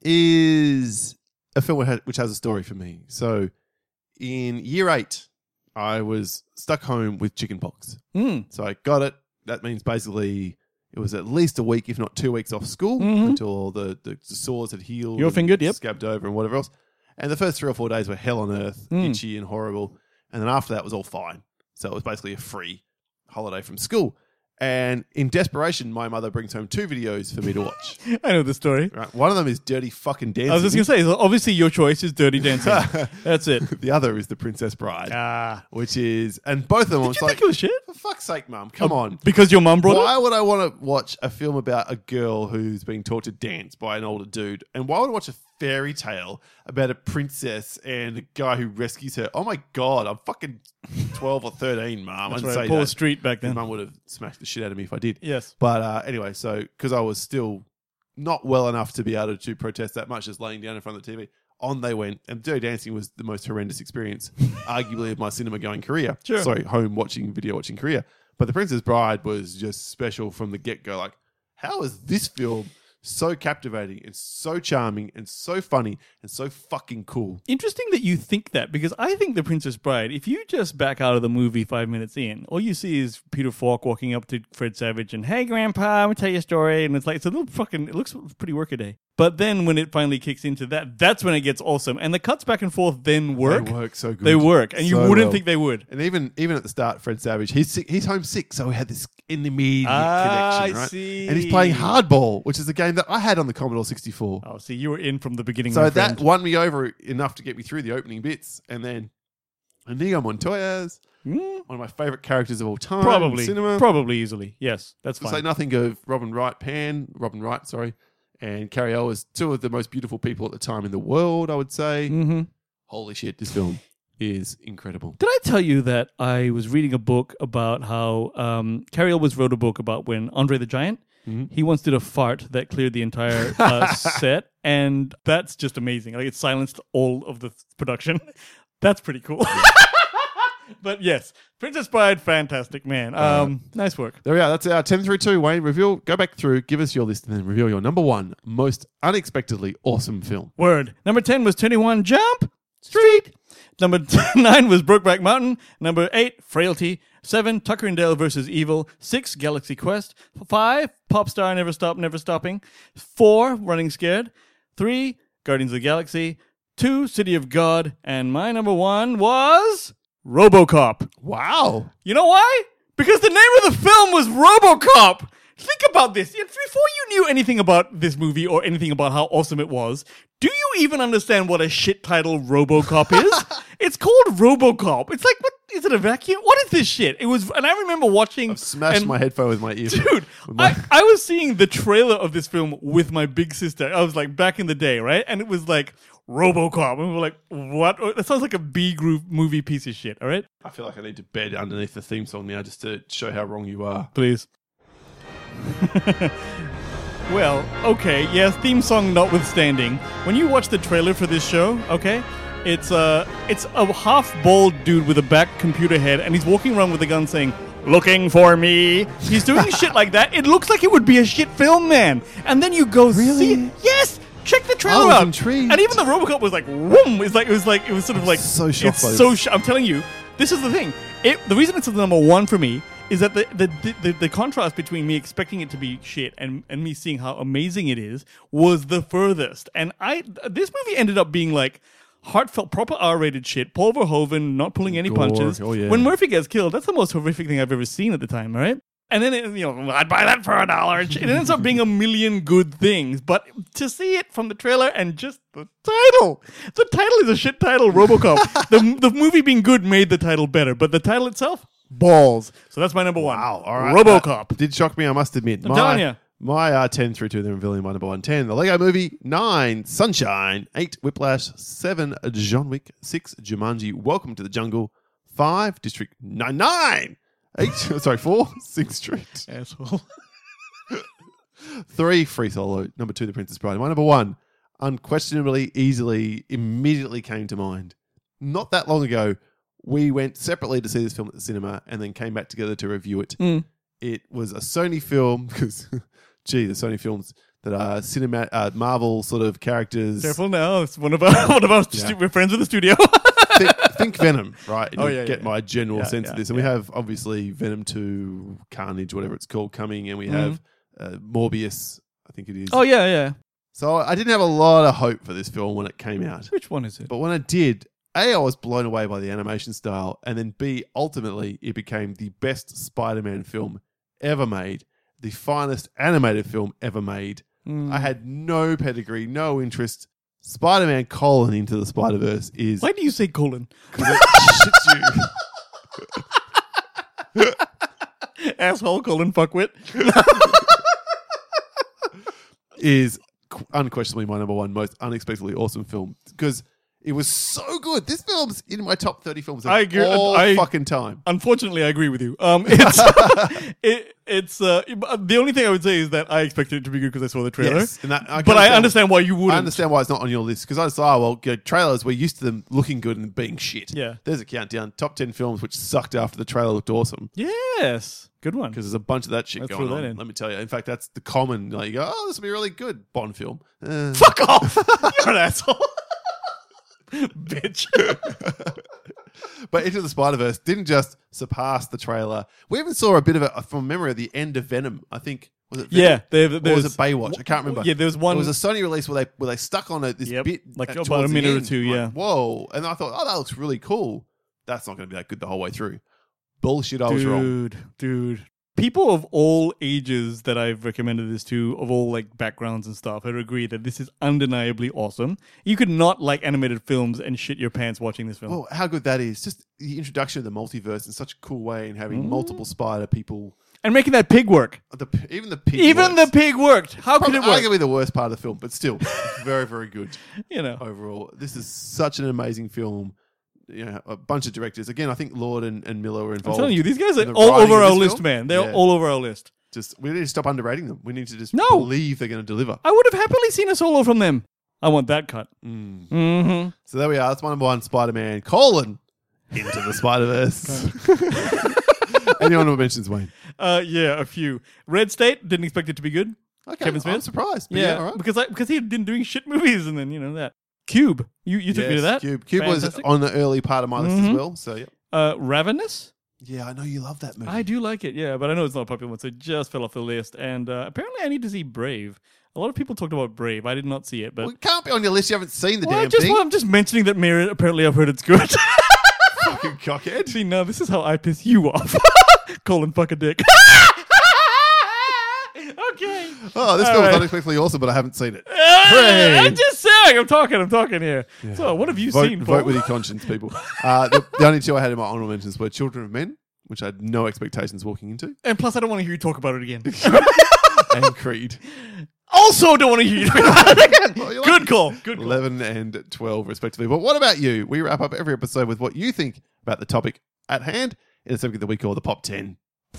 is a film which has- which has a story for me. So, in year eight, I was stuck home with chickenpox. Mm. So I got it. That means basically it was at least a week, if not two weeks, off school Mhm. until all the, the sores had healed. You're and fingered, yep. Scabbed over and whatever else. And the first three or four days were hell on earth, Mm. itchy and horrible. And then after that was all fine. So it was basically a free holiday from school. And in desperation, my mother brings home two videos for me to watch. I know the story. Right? One of them is Dirty Fucking Dancing. I was just gonna say, so obviously your choice is Dirty Dancing. That's it. The other is The Princess Bride, Ah, which is, and both of them, I did was you like, think it was shit? for fuck's sake, Mum, come Oh, on. because your mum brought Why it. would I want to watch a film about a girl who's being taught to dance by an older dude? And why would I watch a fairy tale about a princess and a guy who rescues her. Oh my God, I'm fucking twelve or thirteen, Mum. I That's didn't right. say Paul that. Street back then. Mum would have smashed the shit out of me if I did. Yes. But uh, anyway, so because I was still not well enough to be able to protest that much, just laying down in front of the T V, on they went. And Dirty Dancing was the most horrendous experience, arguably, of my cinema going career. Sure. Sorry, home watching, video watching career. But The Princess Bride was just special from the get go. Like, how is this film so captivating and so charming and so funny and so fucking cool? Interesting that you think that, because I think The Princess Bride, if you just back out of the movie five minutes in, all you see is Peter Falk walking up to Fred Savage and, hey, Grandpa, I'm going to tell you a story. And it's like, it's a little fucking, it looks pretty workaday. But then when it finally kicks into that, that's when it gets awesome. And the cuts back and forth then work. They work so good. They work. And you So wouldn't well. think they would. And even even at the start, Fred Savage, he's sick, he's homesick, so we had this immediate Ah, connection, I right? see. And he's playing Hardball, which is a game that I had on the Commodore sixty-four. Oh, see, you were in from the beginning. So my that friend. won me over enough to get me through the opening bits. And then Inigo Montoya's Mm, one of my favorite characters of all time. probably. in cinema. Probably easily. Yes, that's To fine. say nothing of Robin Wright Pan, Robin Wright, sorry, and Carrie Elwes, two of the most beautiful people at the time in the world, I would say. Mm-hmm. Holy shit, this film is incredible. Did I tell you that I was reading a book about how um, Carrie Elwes wrote a book about when Andre the Giant, Mhm. he once did a fart that cleared the entire uh, set, and that's just amazing. Like, it silenced all of the production. That's pretty cool. But yes, Princess Bride, fantastic, man. Um, nice work. There we are. That's our ten through two. Wayne, reveal, go back through, give us your list, and then reveal your number one most unexpectedly awesome film. Word. Number ten was twenty-one Jump Street. Number nine was Brokeback Mountain. Number eight, Frailty. Seven, Tucker and Dale versus Evil. Six, Galaxy Quest. Five, Popstar Never Stop, Never Stopping. Four, Running Scared. Three, Guardians of the Galaxy. Two, City of God. And my number one was RoboCop. Wow. You know why? Because the name of the film was RoboCop. Think about this. If- Before you knew anything about this movie or anything about how awesome it was, do you even understand what a shit title RoboCop is? It's called RoboCop. It's like, what is it, a vacuum? What is this shit? It was, and I remember watching. I've smashed and- my headphone with my ear. Dude, With my- I, I was seeing the trailer of this film with my big sister. I was like, back in the day, right? And it was like RoboCop. And we were like, what? That sounds like a B group movie piece of shit, all right? I feel like I need to bed underneath the theme song now just to show how wrong you are. Please. Well, okay, yes, theme song notwithstanding. When you watch the trailer for this show, okay, it's uh, it's a half-bald dude with a back computer head, and he's walking around with a gun saying, "Looking for me." He's doing shit like that. It looks like it would be a shit film, man. And then you go see it. Yes! Check the trailer I was out. intrigued. And even the RoboCop was like, "Whoom!" It's like it was like it was sort of like so shocked It's by so. this. Sh- I'm telling you, this is the thing. It the reason it's the number one for me is that the the, the the contrast between me expecting it to be shit and and me seeing how amazing it is was the furthest. And I this movie ended up being like heartfelt, proper R-rated shit. Paul Verhoeven not pulling any Gore. punches. Oh, yeah. When Murphy gets killed, that's the most horrific thing I've ever seen at the time. All right. And then, it, you know, I'd buy that for a dollar. It ends up being a million good things. But to see it from the trailer and just the title, the title is a shit title, RoboCop. the, the movie being good made the title better, but the title itself, balls. So that's my number one. Wow, all right. RoboCop. That did shock me, I must admit. I'm telling ya. My uh, ten through two, then revealing my number one. ten, The Lego Movie. nine, Sunshine. eight, Whiplash. seven, John Wick. six, Jumanji, Welcome to the Jungle. five, District ninety-nine. eight, sorry, four, Sixth Street. Asshole. three, Free Solo. Number two, The Princess Bride. My number one, unquestionably, easily, immediately came to mind. Not that long ago, we went separately to see this film at the cinema and then came back together to review it. Mm. It was a Sony film because, gee, the Sony films that are cinema, uh, Marvel sort of characters. Careful now. It's one of our, one of our Yeah. stu- we're friends with the studio. think, think Venom, right? And Oh, you'll yeah, get yeah. my general Yeah, sense yeah, of this. And yeah. we have, obviously, Venom two, Carnage, whatever it's called, coming. And we Mhm. have uh, Morbius, I think it is. Oh, yeah, yeah. So I didn't have a lot of hope for this film when it came out. Which one is it? But when I did, A, I was blown away by the animation style. And then B, ultimately, it became the best Spider-Man film ever made. The finest animated film ever made. Mm. I had no pedigree, no interest. Spider-Man colon Into the Spider-Verse is... Why do you say colon? Because it shits you. Asshole, colon, fuckwit. is unquestionably my number one most unexpectedly awesome film because it was so good. This film's in my top thirty films of I agree- all I- fucking time. Unfortunately, I agree with you. Um, it's it, it's uh, the only thing I would say is that I expected it to be good because I saw the trailer. Yes, and that, I but can I understand why you wouldn't. I understand why it's not on your list because I thought, oh, well, you know, trailers, we're used to them looking good and being shit. Yeah. There's a countdown. Top ten films which sucked after the trailer looked awesome Yes, good one. because there's a bunch of that shit Let's going throw that on. in. Let me tell you. In fact, that's the common, like, you go, oh, this will be a really good Bond film. Uh, Fuck off! You're an asshole, bitch. But Into the Spider-Verse didn't just surpass the trailer. We even saw a bit of it from memory at the end of Venom. I think was it Venom? Yeah, there, Or was it Baywatch? I can't remember. Yeah, there was one. It was a Sony release where they where they stuck on it this Yep, bit like at- about towards a the minute or end. two, Like, yeah. whoa! And I thought, oh, that looks really cool. That's not going to be that good the whole way through. Bullshit. I was wrong. Dude, dude. People of all ages that I've recommended this to, of all like backgrounds and stuff, have agreed that this is undeniably awesome. You could not like animated films and shit your pants watching this film. Well, how good that is! Just the introduction of the multiverse in such a cool way, and having multiple spider people. And making that pig work. The, even the pig. Even works. the pig worked. How could it work? Arguably the worst part of the film, but still very, very good. You know. Overall, this is such an amazing film. You know, a bunch of directors. Again, I think Lord and, and Miller were I'm involved. telling you, these guys in are the all writing over of our this list, film. man. They're Yeah. all over our list. Just we need to stop underrating them. We need to just No. believe they're going to deliver. I would have happily seen a solo from them. I want that cut. Mm. Mm-hmm. So there we are. That's my number one Spider-Man. Colon Into the Spider-Verse. Any honorable mentions, Wayne? Uh, yeah, a few. Red State, didn't expect it to be good. Okay, Kevin Smith? I'm surprised. But Yeah, yeah, all right. because I, because he had been doing shit movies and then, you know, that. Cube. You you took me to Yes, that. Cube, Cube was Fantastic. on the early part of my list Mhm. as well. So yeah, Uh, Ravenous? yeah, I know you love that movie. I do like it, yeah, but I know it's not a popular one, so it just fell off the list. And uh, apparently I need to see Brave. A lot of people talked about Brave. I did not see it, but... Well, it can't be on your list. You haven't seen the Well, damn just, thing. well, I'm just mentioning that Mirror, apparently I've heard it's good. Fucking cockhead. See, no, this is how I piss you off. Colin, fuck a dick. Okay. Oh, this All film was right. unexpectedly awesome, but I haven't seen it. Uh, I'm Brave. just saying. I'm talking. I'm talking here. So, what have you vote, seen, Paul? vote with your conscience, people. Uh, the, the only two I had in my honorable mentions were Children of Men, which I had no expectations walking into, And plus, I don't want to hear you talk about it again. and Creed. Also, don't want to hear you talk about it again. Well, you're Good lucky. call. Good call. eleven and twelve, respectively. But what about you? We wrap up every episode with what you think about the topic at hand in a segment that we call the Pop ten.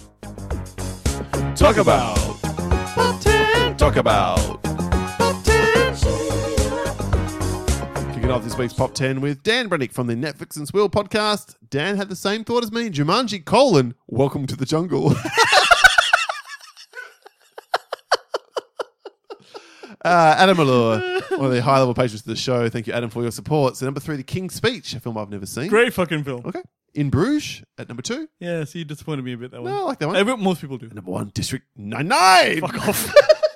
Talk about. Pop ten. Talk about. Pop ten. Kicking off this week's Pop ten with Dan Brennick from the Netflix and Swill podcast. Dan had the same thought as me. Jumanji colon, welcome to the jungle. Uh, Adam Malure, one of the high-level patrons of the show. Thank you, Adam, for your support. So number three, The King's Speech, a film I've never seen. Great fucking film. Okay. In Bruges at number two. Yeah, see, you disappointed me a bit, that one. No, I like that one. I bet most people do. And number one, District ninety-nine. Fuck off.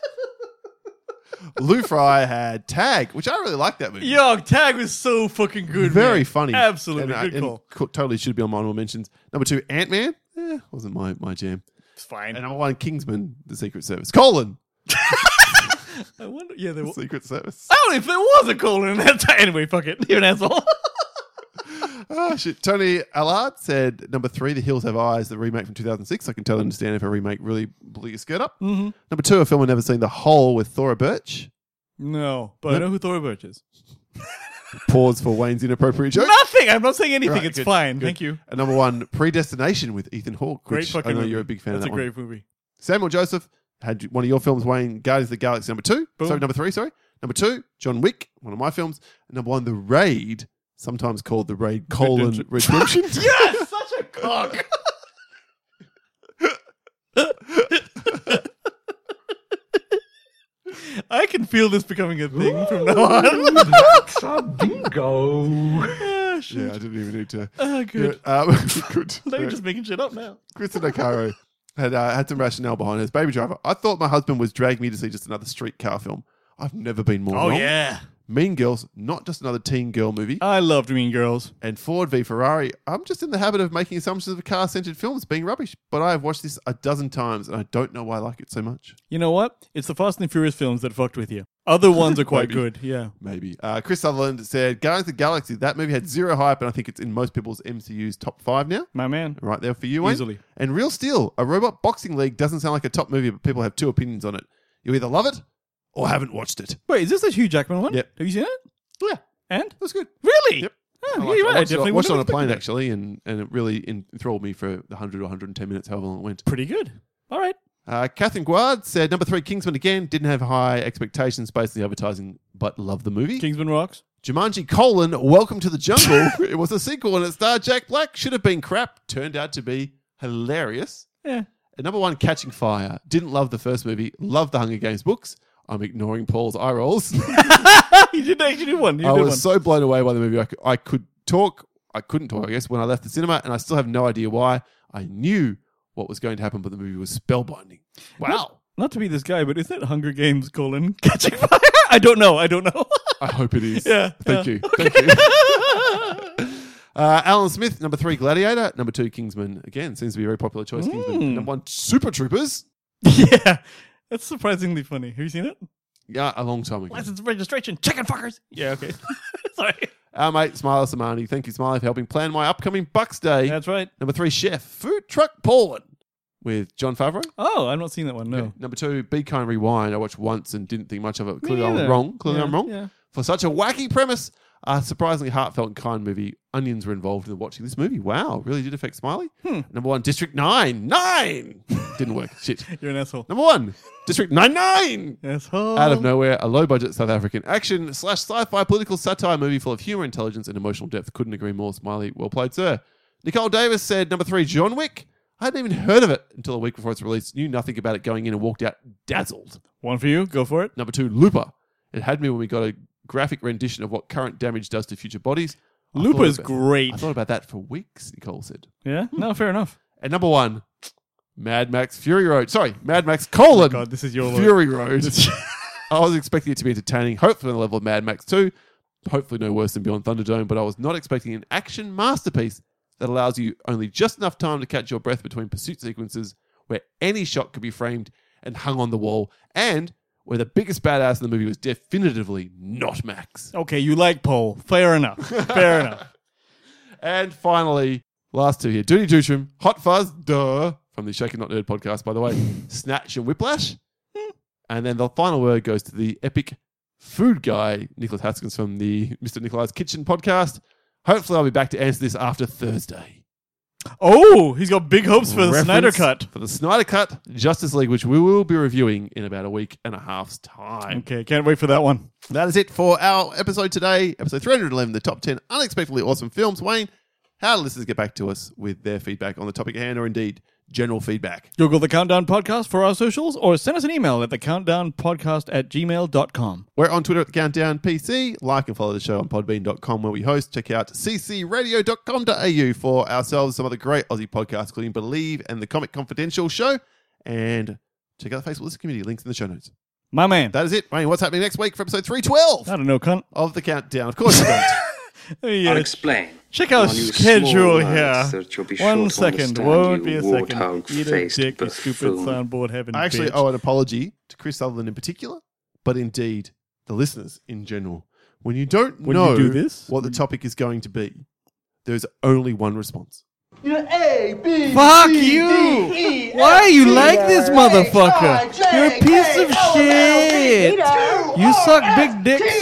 Lou Fry had Tag, which I really like that movie. Yo, Tag was so fucking good, Very man. funny. Absolutely. And, uh, Good and call. co- totally should be on my honorable mentions. Number two, Ant-Man. Eh, wasn't my, my jam. It's fine. And number one, Kingsman, The Secret Service. Colin, I wonder, yeah, there The was. Secret Service. I don't know if there was a colon in that time. Anyway, fuck it. You're an asshole. Oh, shit. Tony Allard said number three, The Hills Have Eyes, the remake from two thousand six. I can totally understand if a remake really blew your skirt up. Mm-hmm. Number two, a film I've never seen, The Hole with Thora Birch. No, but I know who Thora Birch is. Pause for Wayne's inappropriate joke. Nothing. I'm not saying anything. Right, it's good, fine. good. Thank you. And number one, Predestination with Ethan Hawke. Great which fucking I know movie. you're a big fan That's of that a one. great movie. Samuel Joseph had one of your films, Wayne, Guardians of the Galaxy, number two. Boom. Sorry, number three, sorry. Number two, John Wick, one of my films. And number one, The Raid, sometimes called The Raid colon Redemption. Redemption. Yes, such a cock. I can feel this becoming a thing from now on. That's a bingo. Ah, shit. Yeah, I didn't even need to. Ah, good. Yeah, um, good. Now you're just making shit up now. Kristen O'Caro had uh, had some rationale behind his Baby Driver. I thought my husband was dragging me to see just another streetcar film. I've never been more Oh, wrong. yeah. Mean Girls, not just another teen girl movie. I loved Mean Girls. And Ford v Ferrari, I'm just in the habit of making assumptions of car-centered films being rubbish, but I have watched this a dozen times and I don't know why I like it so much. You know what? It's the Fast and Furious films that fucked with you. Other ones are quite Maybe. good. Yeah. Maybe. Uh, Chris Sutherland said, Guardians of the Galaxy, that movie had zero hype, and I think it's in most people's M C U's top five now. My man. Right there for you, Wayne. Easily. And Real Steel, a robot boxing league doesn't sound like a top movie, but people have two opinions on it. You either love it or haven't watched it. Wait, is this the Hugh Jackman one? Yep. Have you seen it? Yeah, And? that's good. Really? Yep. Oh, I yeah, liked you're it. right. I I watched, it, definitely watched it on a wouldn't have plane, expected actually, and, and it really enthralled me for the one hundred or one hundred ten minutes, however long it went. that. Pretty good. All right. Uh, Catherine Guard said, number three, Kingsman again. Didn't have high expectations based on the advertising, but loved the movie. Kingsman rocks. Jumanji colon, Welcome to the Jungle. It was a sequel and it starred Jack Black. Should have been crap. Turned out to be hilarious. Yeah. And number one, Catching Fire. Didn't love the first movie. Loved the Hunger Games books. I'm ignoring Paul's eye rolls. You did actually do one. You I did was one. so blown away by the movie. I could, I could talk. I couldn't talk, I guess, when I left the cinema, and I still have no idea why. I knew what was going to happen, but the movie was spellbinding. Wow. Not, not to be this guy, but is that Hunger Games colon Catching Fire? I don't know. I don't know. I hope it is. Yeah, Thank yeah. you. Thank you. uh, Alan Smith, number three, Gladiator. Number two, Kingsman. Again, seems to be a very popular choice. Kingsman. Number one, Super Troopers. Yeah. That's surprisingly funny. Have you seen it? Yeah, a long time ago. License registration. Chicken fuckers. Yeah, okay. Sorry. Our mate, Smiley Samani. Thank you, Smiley, for helping plan my upcoming Bucks Day. That's right. Number three, Chef. Food Truck Paulin with John Favreau. Oh, I've not seen that one. No. Okay. Number two, Be Kind Rewind. I watched once and didn't think much of it. Me Clearly I'm neither. wrong. Clearly Yeah, I'm wrong. yeah. For such a wacky premise, a surprisingly heartfelt and kind movie, onions were involved in watching this movie. Wow, really did affect Smiley. Hmm. Number one, District nine. Nine! Didn't work. Shit. You're an asshole. Number one, District nine nine. Asshole. Out of nowhere, a low-budget South African action slash sci-fi political satire movie full of humor, intelligence, and emotional depth. Couldn't agree more. Smiley, well played, sir. Nicole Davis said, number three, John Wick. I hadn't even heard of it until a week before its release. Knew nothing about it going in and walked out dazzled. One for you. Go for it. Number two, Looper. It had me when we got a graphic rendition of what current damage does to future bodies. I Looper's thought about- great. I thought about that for weeks, Nicole said. Yeah? No, fair enough. And number one, Mad Max Fury Road. Sorry, Mad Max colon. God, this is your Fury Road. I was expecting it to be entertaining, hopefully on the level of Mad Max two, hopefully no worse than Beyond Thunderdome, but I was not expecting an action masterpiece that allows you only just enough time to catch your breath between pursuit sequences where any shot could be framed and hung on the wall, and where the biggest badass in the movie was definitively not Max. Okay, you like Paul. Fair enough. Fair enough. And finally, last two here. Duty Dutrum, Hot Fuzz, duh, from the Shaken Not Nerd podcast, by the way. Snatch and Whiplash. And then the final word goes to the epic food guy, Nicholas Haskins from the Mister Nikolai's Kitchen podcast. Hopefully I'll be back to answer this after Thursday. Oh, he's got big hopes for the Reference Snyder Cut. For the Snyder Cut, Justice League, which we will be reviewing in about a week and a half's time. Okay, can't wait for that one. That is it for our episode today, episode three hundred eleven, the top ten unexpectedly awesome films. Wayne, how do listeners get back to us with their feedback on the topic at hand, or indeed general feedback? Google the Countdown Podcast for our socials, or send us an email at the countdown podcast at gmail dot com. We're on Twitter at the Countdown P C. Like and follow the show on podbean dot com where we host. Check out c c radio dot com dot a u for ourselves, some other great Aussie podcasts, including Believe and the Comic Confidential Show. And check out the Facebook Listen community. Links in the show notes. My man. That is it. Wayne, what's happening next week for episode three twelve I don't know, cunt. of the Countdown? Of course you don't. Yeah. I'll explain. Check our On you schedule small here. minds that you'll be sure One to second. understand, Won't you be a second. warthog Eat a faced dick, you stupid buffoon. soundboard having I actually bitch. owe an apology to Chris Sutherland in particular, but indeed the listeners in general. When you don't When know you do this? what the topic is going to be, there's only one response. Fuck you! Why are you like this motherfucker? You're a piece of shit! You suck big dicks!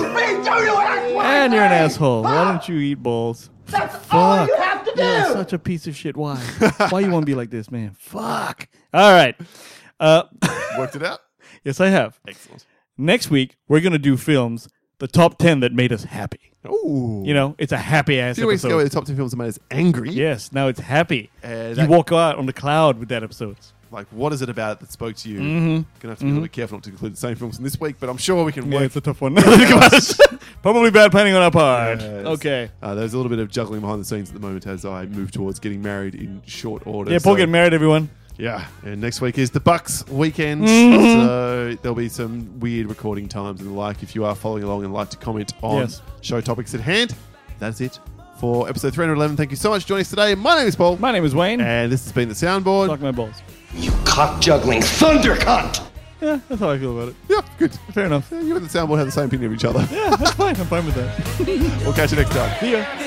And you're an asshole. Why don't you eat balls? Fuck. You're such a piece of shit. Why? Why you want to be like this, man? Fuck. All right. Uh, Worked it out? yes, I have. Excellent. Next week, we're going to do films, the top ten that made us happy. Ooh. You know, it's a happy ass Two weeks ago, episode. the top ten films that made us angry. Yes, now it's happy. Uh, You that- walk out on the cloud with that episode. Like, what is it about it that spoke to you? Mm-hmm. Gonna have to be a little bit careful not to include the same films from this week, but I'm sure we can Yeah, work. it's a tough one. Probably bad planning on our part. Yes. Okay. Uh, there's a little bit of juggling behind the scenes at the moment as I move towards getting married in short order. Yeah, Paul so- getting married, everyone. Yeah, and next week is the Bucks weekend, Mm-hmm. so there'll be some weird recording times and the like. If you are following along and like to comment on Yes. show topics at hand, that's it for episode three hundred eleven. Thank you so much for joining us today. My name is Paul, My name is Wayne. and this has been the Soundboard. Suck my balls. You cock-juggling thunder cunt! Yeah, that's how I feel about it. Yeah, good. Fair enough. You and the Soundboard have the same opinion of each other. Yeah, that's fine. I'm fine with that. We'll catch you next time. See ya.